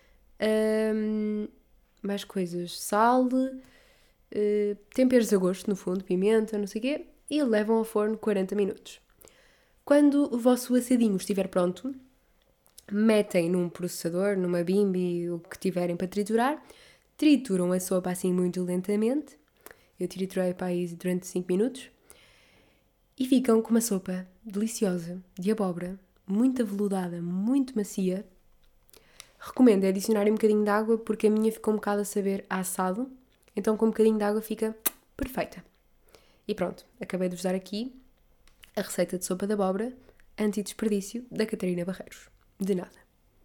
um, mais coisas, sal, uh, temperos a gosto, no fundo, pimenta, não sei o quê, e levam ao forno quarenta minutos. Quando o vosso assadinho estiver pronto, metem num processador, numa bimby, o que tiverem para triturar, trituram a sopa assim muito lentamente, eu triturei para aí durante cinco minutos, e ficam com uma sopa deliciosa, de abóbora, muito aveludada, muito macia. Recomendo adicionarem um bocadinho de água, porque a minha ficou um bocado a saber a assado, então com um bocadinho de água fica perfeita. E pronto, acabei de vos dar aqui a receita de sopa de abóbora anti-desperdício da Catarina Barreiros. De nada.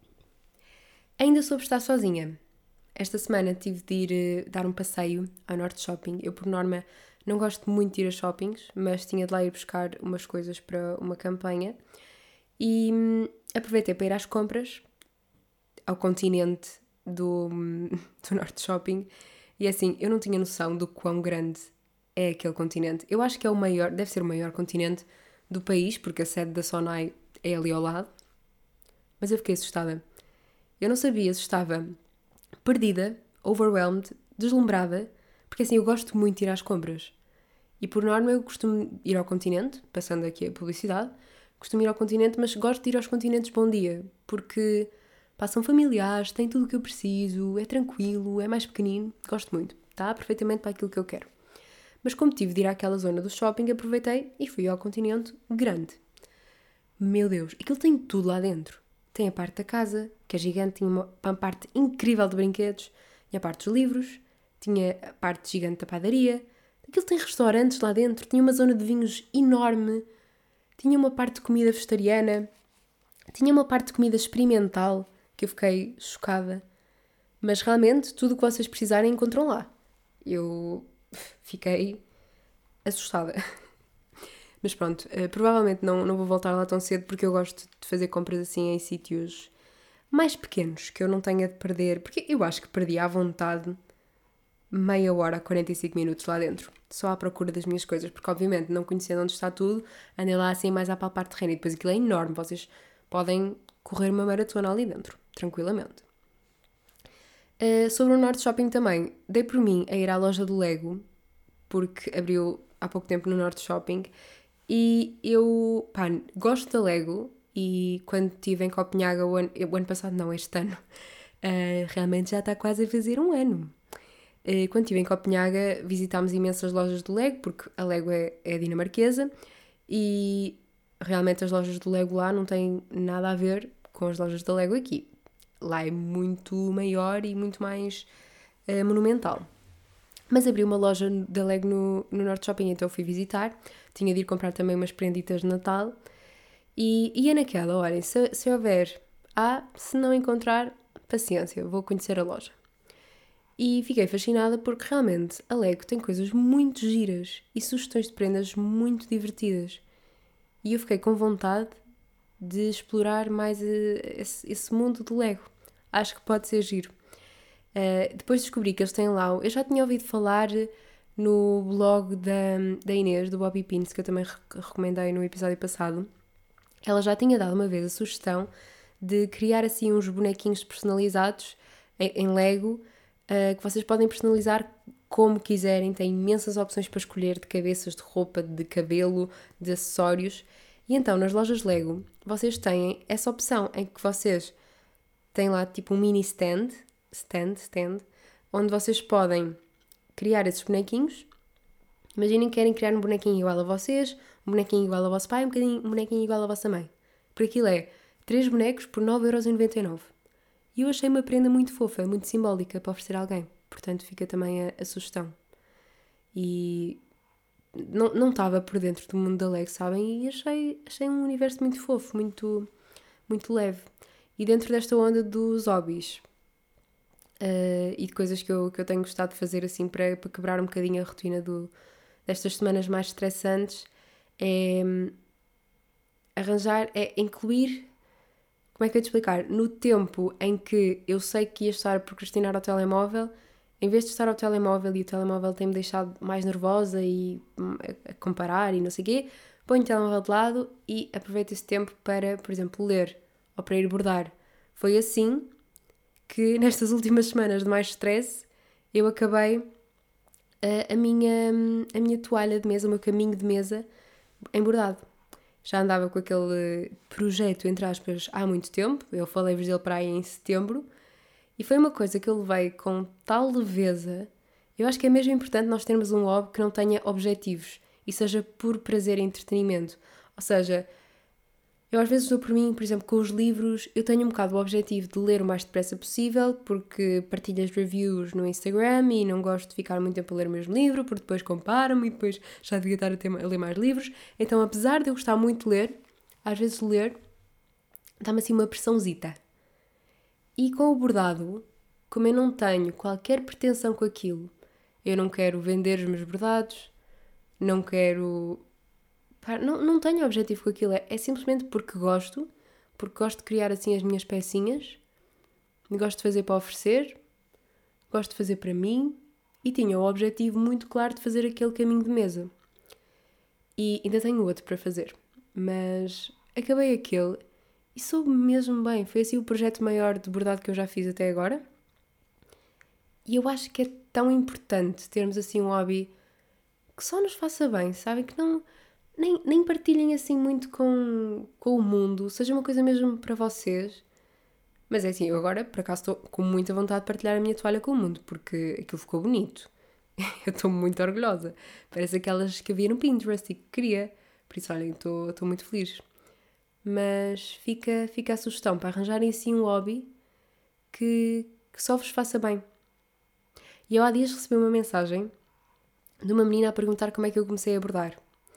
Ainda sobre estar sozinha. Esta semana tive de ir uh, dar um passeio ao Norte Shopping. Eu, por norma, não gosto muito de ir a shoppings, mas tinha de lá ir buscar umas coisas para uma campanha. E hum, aproveitei para ir às compras ao continente do, do Norte Shopping. E assim, eu não tinha noção do quão grande é aquele continente. Eu acho que é o maior, deve ser o maior continente do país, porque a sede da Sonai é ali ao lado. Mas eu fiquei assustada. Eu não sabia se estava perdida, overwhelmed, deslumbrada, porque assim, eu gosto muito de ir às compras. E por norma eu costumo ir ao continente, passando aqui a publicidade, costumo ir ao continente, mas gosto de ir aos continentes bom dia, porque passam familiares, tem tudo o que eu preciso, é tranquilo, é mais pequenino, gosto muito, está perfeitamente para aquilo que eu quero. Mas como tive de ir àquela zona do shopping, aproveitei e fui ao continente grande. Meu Deus, aquilo tem tudo lá dentro. Tem a parte da casa, que é gigante, tinha uma, uma parte incrível de brinquedos, tinha a parte dos livros, tinha a parte gigante da padaria, aquilo tem restaurantes lá dentro, tinha uma zona de vinhos enorme, tinha uma parte de comida vegetariana, tinha uma parte de comida experimental, que eu fiquei chocada, mas realmente tudo o que vocês precisarem encontram lá. Eu fiquei assustada. Mas pronto, uh, provavelmente não, não vou voltar lá tão cedo porque eu gosto de fazer compras assim em sítios mais pequenos, que eu não tenha de perder, porque eu acho que perdi à vontade meia hora, quarenta e cinco minutos lá dentro, só à procura das minhas coisas, porque obviamente não conhecendo onde está tudo, andei lá assim mais a palpar terreno e depois aquilo é enorme, vocês podem correr uma maratona ali dentro, tranquilamente. Uh, sobre o Norte Shopping também, dei por mim a ir à loja do Lego, porque abriu há pouco tempo no Norte Shopping. E eu, pá, gosto da Lego e quando estive em Copenhague o ano, o ano passado, não, este ano, uh, realmente já está quase a fazer um ano. Uh, quando estive em Copenhague visitámos imensas lojas do Lego, porque a Lego é, é dinamarquesa e realmente as lojas do Lego lá não têm nada a ver com as lojas da Lego aqui. Lá é muito maior e muito mais uh, monumental. Mas abri uma loja da Lego no, no Norte Shopping, então eu fui visitar. Tinha de ir comprar também umas prenditas de Natal. E, e é naquela, olhem, se, se houver Ah, se não encontrar, paciência, vou conhecer a loja. E fiquei fascinada porque realmente a Lego tem coisas muito giras e sugestões de prendas muito divertidas. E eu fiquei com vontade de explorar mais esse, esse mundo do Lego. Acho que pode ser giro. Uh, depois descobri que eles têm lá... Eu já tinha ouvido falar no blog da, da Inês, do Bobby Pins, que eu também recomendei no episódio passado. Ela já tinha dado uma vez a sugestão de criar assim uns bonequinhos personalizados em, em Lego, uh, que vocês podem personalizar como quiserem. Tem imensas opções para escolher, de cabeças, de roupa, de cabelo, de acessórios. E então, nas lojas Lego, vocês têm essa opção em que vocês têm lá tipo um mini stand, stand, stand, onde vocês podem criar esses bonequinhos. Imaginem que querem criar um bonequinho igual a vocês, um bonequinho igual ao vosso pai, um, bocadinho, um bonequinho igual à vossa mãe. Porque aquilo é três bonecos por nove euros e noventa e nove. E eu achei uma prenda muito fofa, muito simbólica para oferecer a alguém. Portanto, fica também a, a sugestão. E não, não estava por dentro do mundo da Lego, sabem? E achei, achei um universo muito fofo, muito, muito leve. E dentro desta onda dos hobbies uh, e de coisas que eu, que eu tenho gostado de fazer assim para, para quebrar um bocadinho a rotina do, destas semanas mais estressantes, é arranjar, é incluir, como é que eu ia te explicar? No tempo em que eu sei que ia estar a procrastinar ao telemóvel, em vez de estar ao telemóvel e o telemóvel tem-me deixado mais nervosa e a comparar e não sei o quê, ponho o telemóvel de lado e aproveito esse tempo para, por exemplo, ler ou para ir bordar. Foi assim que nestas últimas semanas de mais stress eu acabei a, a, minha, a minha toalha de mesa, o meu caminho de mesa em bordado. Já andava com aquele projeto, entre aspas, há muito tempo. Eu falei-vos dele para aí em setembro. E foi uma coisa que eu levei com tal leveza. Eu acho que é mesmo importante nós termos um hobby que não tenha objetivos e seja por prazer e entretenimento. Ou seja, eu às vezes dou por mim, por exemplo, com os livros, eu tenho um bocado o objetivo de ler o mais depressa possível, porque partilho as reviews no Instagram e não gosto de ficar muito tempo a ler o mesmo livro, porque depois comparam-me e depois já devia estar a, ter, a ler mais livros. Então, apesar de eu gostar muito de ler, às vezes ler dá-me assim uma pressãozita. E com o bordado, como eu não tenho qualquer pretensão com aquilo, eu não quero vender os meus bordados, não quero... Não, não tenho objetivo com aquilo, é, é simplesmente porque gosto, porque gosto de criar assim as minhas pecinhas, gosto de fazer para oferecer, gosto de fazer para mim e tinha o objetivo muito claro de fazer aquele caminho de mesa. E ainda tenho outro para fazer, mas acabei aquele e soube mesmo bem, foi assim o projeto maior de bordado que eu já fiz até agora. E eu acho que é tão importante termos assim um hobby que só nos faça bem, sabem? Que não... Nem, nem partilhem assim muito com, com o mundo, seja uma coisa mesmo para vocês. Mas é assim, eu agora por acaso estou com muita vontade de partilhar a minha toalha com o mundo, porque aquilo ficou bonito. Eu estou muito orgulhosa. Parece aquelas que havia no Pinterest e que queria. Por isso, olhem, estou, estou muito feliz. Mas fica, fica a sugestão para arranjarem assim um hobby que, que só vos faça bem. E eu há dias recebi uma mensagem de uma menina a perguntar como é que eu comecei a bordar.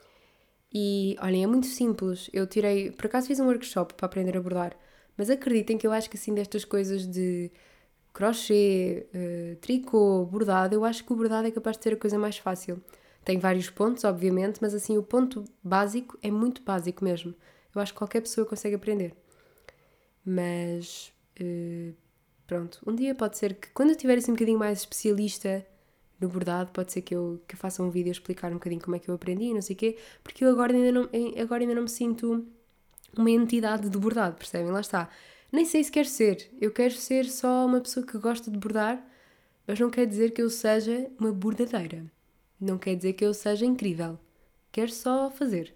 E, olhem, é muito simples. Eu tirei... Por acaso fiz um workshop para aprender a bordar. Mas acreditem que eu acho que assim destas coisas de crochê, uh, tricô, bordado, eu acho que o bordado é capaz de ser a coisa mais fácil. Tem vários pontos, obviamente, mas assim o ponto básico é muito básico mesmo. Eu acho que qualquer pessoa consegue aprender. Mas, uh, pronto. Um dia pode ser que, quando eu estiver assim um bocadinho mais especialista no bordado, pode ser que eu, que eu faça um vídeo a explicar um bocadinho como é que eu aprendi, não sei o quê, porque eu agora ainda, não, agora ainda não me sinto uma entidade de bordado, percebem? Lá está. Nem sei se quero ser. Eu quero ser só uma pessoa que gosta de bordar, mas não quer dizer que eu seja uma bordadeira. Não quer dizer que eu seja incrível. Quero só fazer.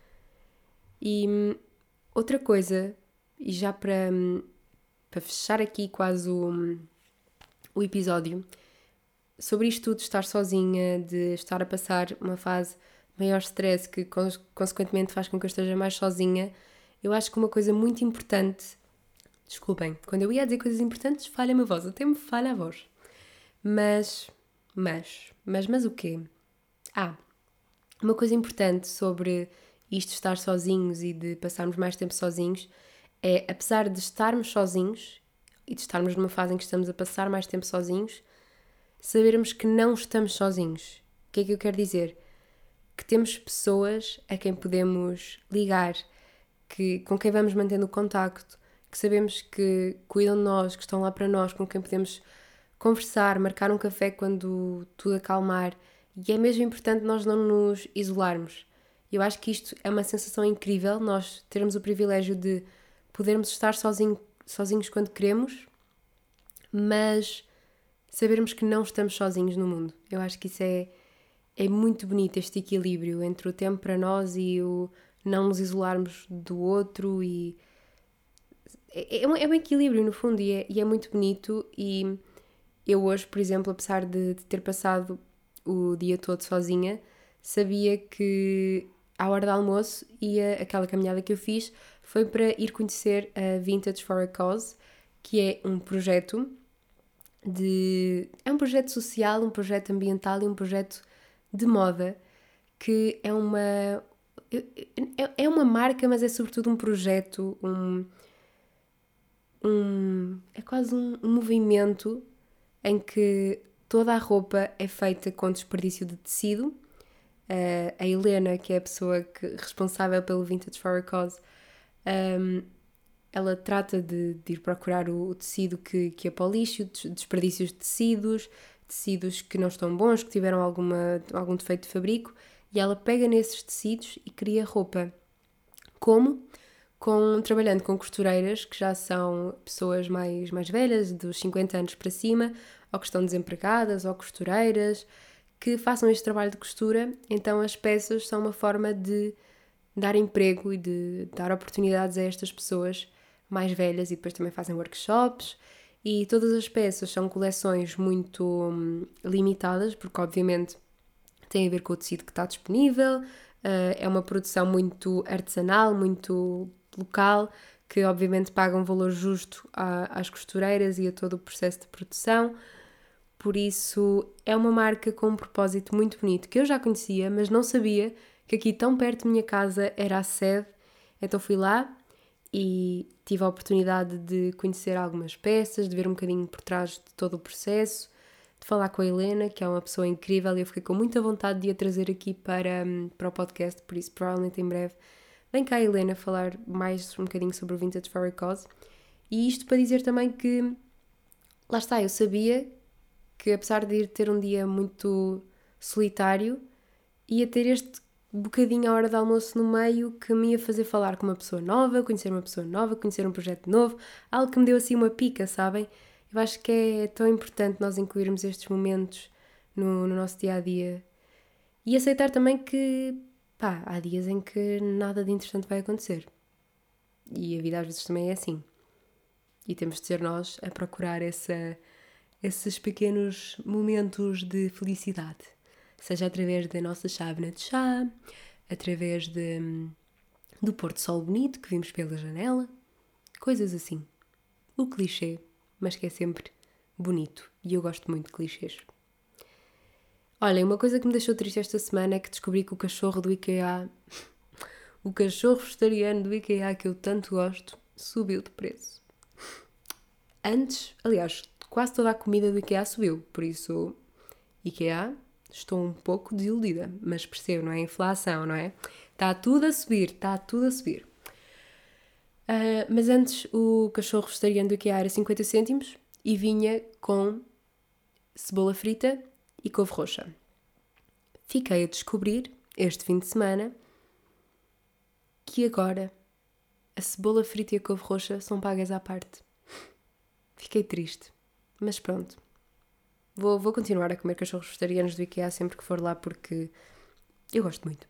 E hum, outra coisa, e já para, hum, para fechar aqui quase o, hum, o episódio, sobre isto tudo, de estar sozinha, de estar a passar uma fase de maior stress que consequentemente faz com que eu esteja mais sozinha, eu acho que uma coisa muito importante... Desculpem, quando eu ia dizer coisas importantes, falha-me a voz, até me falha a voz. Mas, mas, mas, mas o quê? Ah, uma coisa importante sobre isto de estar sozinhos e de passarmos mais tempo sozinhos É, apesar de estarmos sozinhos e de estarmos numa fase em que estamos a passar mais tempo sozinhos, sabermos que não estamos sozinhos. O que é que eu quero dizer? Que temos pessoas a quem podemos ligar, que, com quem vamos mantendo o contacto, que sabemos que cuidam de nós, que estão lá para nós, com quem podemos conversar, marcar um café quando tudo acalmar. E é mesmo importante nós não nos isolarmos. Eu acho que isto é uma sensação incrível, nós termos o privilégio de podermos estar sozinho, sozinhos quando queremos, mas sabermos que não estamos sozinhos no mundo. Eu acho que isso é, é muito bonito, este equilíbrio entre o tempo para nós e o não nos isolarmos do outro. E é, é, um, é um equilíbrio, no fundo, e é, e é muito bonito. E eu hoje, por exemplo, apesar de, de ter passado o dia todo sozinha, sabia que à hora do almoço ia, aquela caminhada que eu fiz foi para ir conhecer a Vintage for a Cause, que é um projeto de... é um projeto social, um projeto ambiental e um projeto de moda, que é uma... é uma marca, mas é sobretudo um projeto, um... um é quase um, um movimento em que toda a roupa é feita com desperdício de tecido. Uh, a Helena, que é a pessoa que, responsável pelo Vintage for a Cause, um, ela trata de, de ir procurar o, o tecido que, que é para o lixo, desperdícios de tecidos, tecidos que não estão bons, que tiveram alguma, algum defeito de fabrico, e ela pega nesses tecidos e cria roupa. Como? Com, trabalhando com costureiras que já são pessoas mais, mais velhas, dos cinquenta anos para cima, ou que estão desempregadas, ou costureiras, que façam este trabalho de costura. Então as peças são uma forma de dar emprego e de dar oportunidades a estas pessoas mais velhas, e depois também fazem workshops, e todas as peças são coleções muito hum, limitadas, porque obviamente tem a ver com o tecido que está disponível, uh, é uma produção muito artesanal, muito local, que obviamente paga um valor justo a, às costureiras e a todo o processo de produção. Por isso é uma marca com um propósito muito bonito, que eu já conhecia, mas não sabia que aqui tão perto da minha casa era a sede. Então fui lá e tive a oportunidade de conhecer algumas peças, de ver um bocadinho por trás de todo o processo, de falar com a Helena, que é uma pessoa incrível, e eu fiquei com muita vontade de a trazer aqui para, para o podcast, por isso provavelmente em breve vem cá a Helena falar mais um bocadinho sobre o Vintage for a Cause. E isto para dizer também que, lá está, eu sabia que apesar de ir ter um dia muito solitário, ia ter este bocadinho à hora do almoço no meio que me ia fazer falar com uma pessoa nova, conhecer uma pessoa nova, conhecer um projeto novo, algo que me deu assim uma pica, sabem? Eu acho que é tão importante nós incluirmos estes momentos no, no nosso dia-a-dia e aceitar também que, pá, há dias em que nada de interessante vai acontecer. E a vida às vezes também é assim. E temos de ser nós a procurar essa... esses pequenos momentos de felicidade, seja através da nossa chávena de chá, através de, do pôr do sol bonito que vimos pela janela, coisas assim. O clichê, mas que é sempre bonito, e eu gosto muito de clichês. Olhem, uma coisa que me deixou triste esta semana é que descobri que o cachorro do IKEA, o cachorro vegetariano do IKEA que eu tanto gosto, subiu de preço. Antes, aliás, quase toda a comida do IKEA subiu, por isso, IKEA, estou um pouco desiludida, mas percebo, não é? Inflação, não é? Está tudo a subir, está tudo a subir. Uh, mas antes o cachorro vegetariano do IKEA era cinquenta cêntimos e vinha com cebola frita e couve roxa. Fiquei a descobrir, este fim de semana, que agora a cebola frita e a couve roxa são pagas à parte. Fiquei triste. Mas pronto, vou, vou continuar a comer cachorros vegetarianos do IKEA sempre que for lá porque eu gosto muito.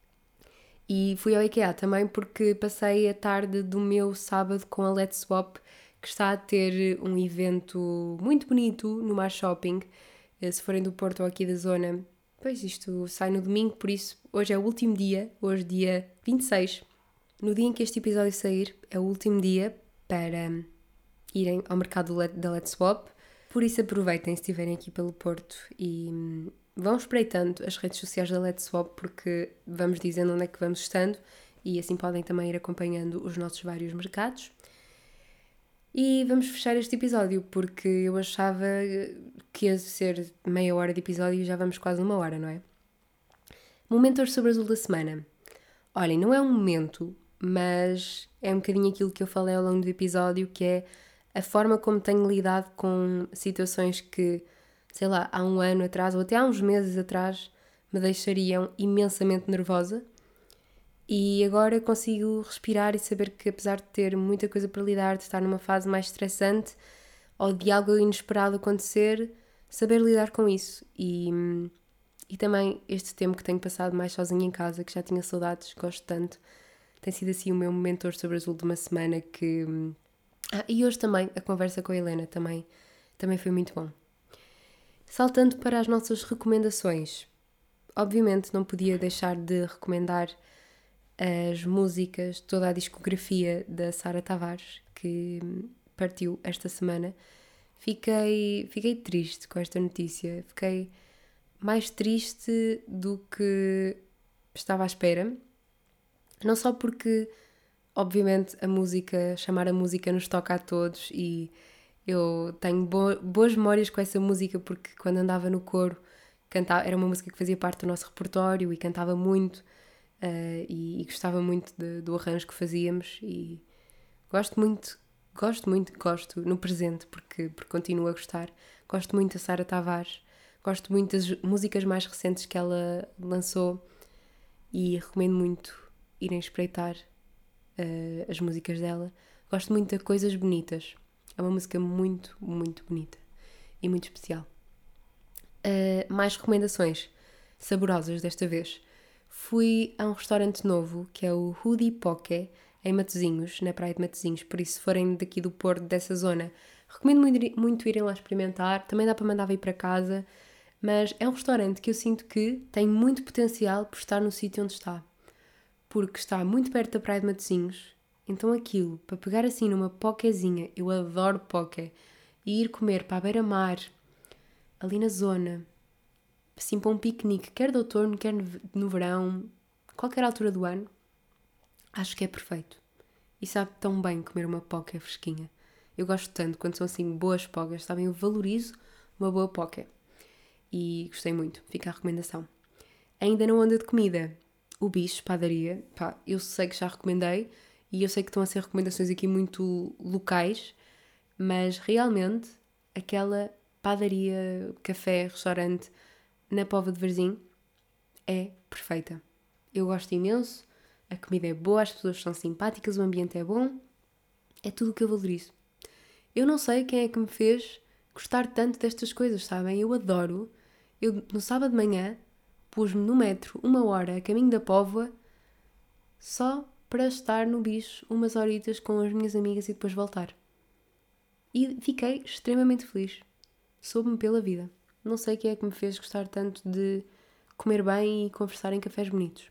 E fui ao IKEA também porque passei a tarde do meu sábado com a Let's Swap, que está a ter um evento muito bonito no Mar Shopping. Se forem do Porto ou aqui da zona, pois isto sai no domingo, por isso hoje é o último dia, hoje dia vinte e seis. No dia em que este episódio sair, é o último dia para irem ao mercado da Let's Swap. Por isso aproveitem se estiverem aqui pelo Porto e vão espreitando as redes sociais da Let's Swap, porque vamos dizendo onde é que vamos estando e assim podem também ir acompanhando os nossos vários mercados. E vamos fechar este episódio, porque eu achava que ia ser meia hora de episódio e já vamos quase uma hora, não é? Momentos sobre azul da semana. Olhem, não é um momento, mas é um bocadinho aquilo que eu falei ao longo do episódio, que é a forma como tenho lidado com situações que, sei lá, há um ano atrás ou até há uns meses atrás me deixariam imensamente nervosa. E agora consigo respirar e saber que, apesar de ter muita coisa para lidar, de estar numa fase mais estressante ou de algo inesperado acontecer, saber lidar com isso. E, e também este tempo que tenho passado mais sozinha em casa, que já tinha saudades, gosto tanto, tem sido assim o meu mentor sobre azul de uma semana que... Ah, e hoje também, a conversa com a Helena também, também foi muito bom. Saltando para as nossas recomendações, obviamente não podia deixar de recomendar as músicas, toda a discografia da Sara Tavares, que partiu esta semana. Fiquei, fiquei triste com esta notícia, fiquei mais triste do que estava à espera, não só porque, obviamente, a música, chamar a música nos toca a todos e eu tenho bo- boas memórias com essa música porque quando andava no coro, cantava, era uma música que fazia parte do nosso repertório e cantava muito. Uh, e, e gostava muito de, do arranjo que fazíamos e gosto muito, gosto muito, gosto no presente porque, porque continuo a gostar. Gosto muito da Sara Tavares, gosto muito das músicas mais recentes que ela lançou e recomendo muito irem espreitar uh, as músicas dela. Gosto muito de Coisas Bonitas, é uma música muito, muito bonita e muito especial. Uh, mais recomendações saborosas desta vez. Fui a um restaurante novo, que é o Hudi Poké, em Matosinhos, na praia de Matosinhos. Por isso, se forem daqui do Porto, dessa zona, recomendo muito, muito irem lá experimentar. Também dá para mandar vir para casa. Mas é um restaurante que eu sinto que tem muito potencial por estar no sítio onde está. Porque está muito perto da praia de Matosinhos. Então aquilo, para pegar assim numa pokézinha, eu adoro poké, e ir comer para a beira-mar, ali na zona... assim para um piquenique, quer de outono, quer no verão, qualquer altura do ano, acho que é perfeito. E sabe tão bem comer uma poké fresquinha. Eu gosto tanto quando são assim boas pogas, sabem? Eu valorizo uma boa poké. E gostei muito, fica a recomendação. Ainda na onda de comida, o Bicho, padaria, pá, eu sei que já recomendei e eu sei que estão a ser recomendações aqui muito locais, mas realmente aquela padaria, café, restaurante na Póvoa de Varzim é perfeita. Eu gosto imenso, a comida é boa, as pessoas são simpáticas, o ambiente é bom, é tudo o que eu valorizo. Eu não sei quem é que me fez gostar tanto destas coisas, sabem? Eu adoro. Eu, no sábado de manhã, pus-me no metro uma hora a caminho da Póvoa só para estar no Bicho umas horitas com as minhas amigas e depois voltar. E fiquei extremamente feliz. Soube-me pela vida. Não sei quem é que me fez gostar tanto de comer bem e conversar em cafés bonitos.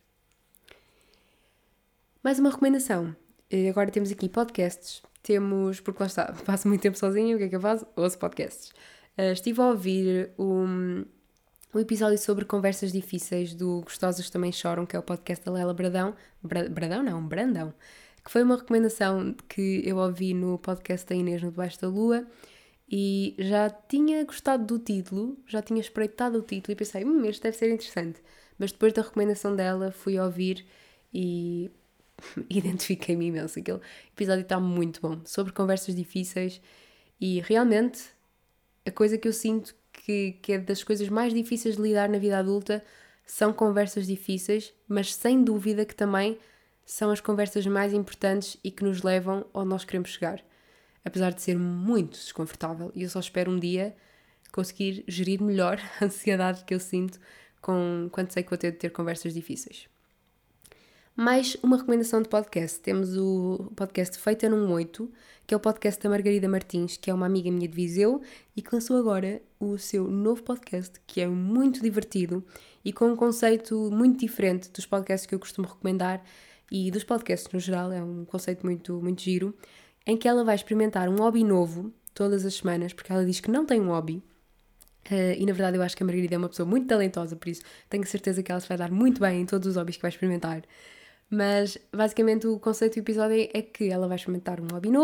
Mais uma recomendação. Agora temos aqui podcasts. Temos, porque lá está, passo muito tempo sozinha, o que é que eu faço? Ouço podcasts. Uh, estive a ouvir um, um episódio sobre conversas difíceis do Gostosas Também Choram, que é o podcast da Lela Bradão. Bra- Bradão não, Brandão. Que foi uma recomendação que eu ouvi no podcast da Inês no Debaixo da Lua. E já tinha gostado do título, já tinha espreitado o título e pensei, hum, este deve ser interessante. Mas depois da recomendação dela fui ouvir e identifiquei-me imenso. Aquele episódio está muito bom, sobre conversas difíceis e realmente a coisa que eu sinto que, que é das coisas mais difíceis de lidar na vida adulta são conversas difíceis, mas sem dúvida que também são as conversas mais importantes e que nos levam onde nós queremos chegar. Apesar de ser muito desconfortável. E eu só espero um dia conseguir gerir melhor a ansiedade que eu sinto com, quando sei que vou ter de ter conversas difíceis. Mais uma recomendação de podcast. Temos o podcast Feita num oito, que é o podcast da Margarida Martins, que é uma amiga minha de Viseu e que lançou agora o seu novo podcast, que é muito divertido e com um conceito muito diferente dos podcasts que eu costumo recomendar e dos podcasts no geral. É um conceito muito, muito giro, em que ela vai experimentar um hobby novo todas as semanas, porque ela diz que não tem um hobby. Uh, e na verdade eu acho que a Margarida é uma pessoa muito talentosa, por isso tenho certeza que ela se vai dar muito bem em todos os hobbies que vai experimentar. Mas basicamente o conceito do episódio é que ela vai experimentar um hobby novo,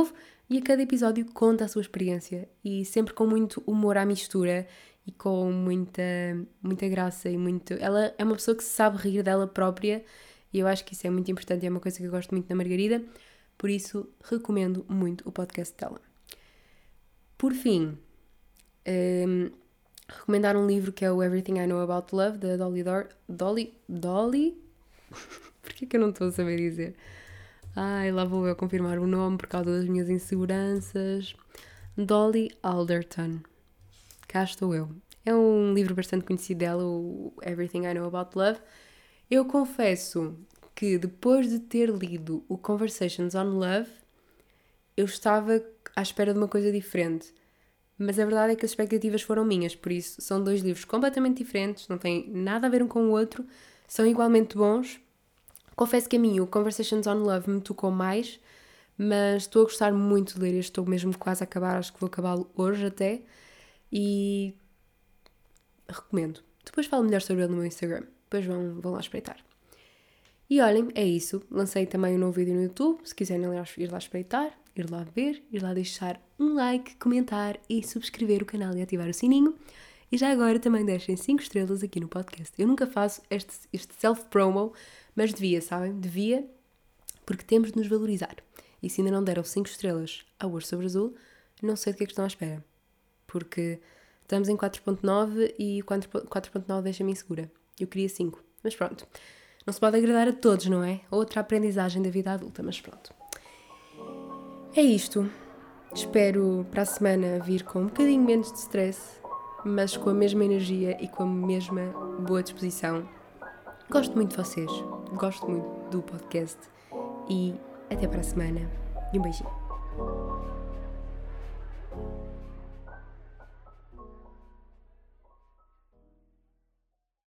e a cada episódio conta a sua experiência e sempre com muito humor à mistura e com muita, muita graça e muito... Ela é uma pessoa que se sabe rir dela própria e eu acho que isso é muito importante e é uma coisa que eu gosto muito da Margarida, por isso recomendo muito o podcast dela. Por fim, um, recomendar um livro que é o Everything I Know About Love, da Dolly... Dor- Dolly... Dolly? Porquê que eu não estou a saber dizer? Ai, lá vou eu confirmar o nome por causa das minhas inseguranças. Dolly Alderton. Cá estou eu. É um livro bastante conhecido dela, o Everything I Know About Love. Eu confesso que depois de ter lido o Conversations on Love, eu estava à espera de uma coisa diferente. Mas a verdade é que as expectativas foram minhas, por isso são dois livros completamente diferentes, não têm nada a ver um com o outro, são igualmente bons. Confesso que a mim o Conversations on Love me tocou mais, mas estou a gostar muito de ler este, estou mesmo quase a acabar, acho que vou acabá-lo hoje até, e recomendo. Depois falo melhor sobre ele no meu Instagram, depois vão, vão lá espreitar. E olhem, é isso, lancei também um novo vídeo no YouTube, se quiserem ir lá espreitar, ir lá ver, ir lá deixar um like, comentar e subscrever o canal e ativar o sininho. E já agora também deixem cinco estrelas aqui no podcast. Eu nunca faço este, este self-promo, mas devia, sabem? Devia, porque temos de nos valorizar. E se ainda não deram cinco estrelas ao Urso Sobre Azul, não sei do que é que estão à espera. Porque estamos em quatro ponto nove e quatro ponto nove deixa-me insegura. Eu queria cinco, mas pronto. Não se pode agradar a todos, não é? Outra aprendizagem da vida adulta, mas pronto. É isto. Espero para a semana vir com um bocadinho menos de stress, mas com a mesma energia e com a mesma boa disposição. Gosto muito de vocês, gosto muito do podcast e até para a semana e um beijinho.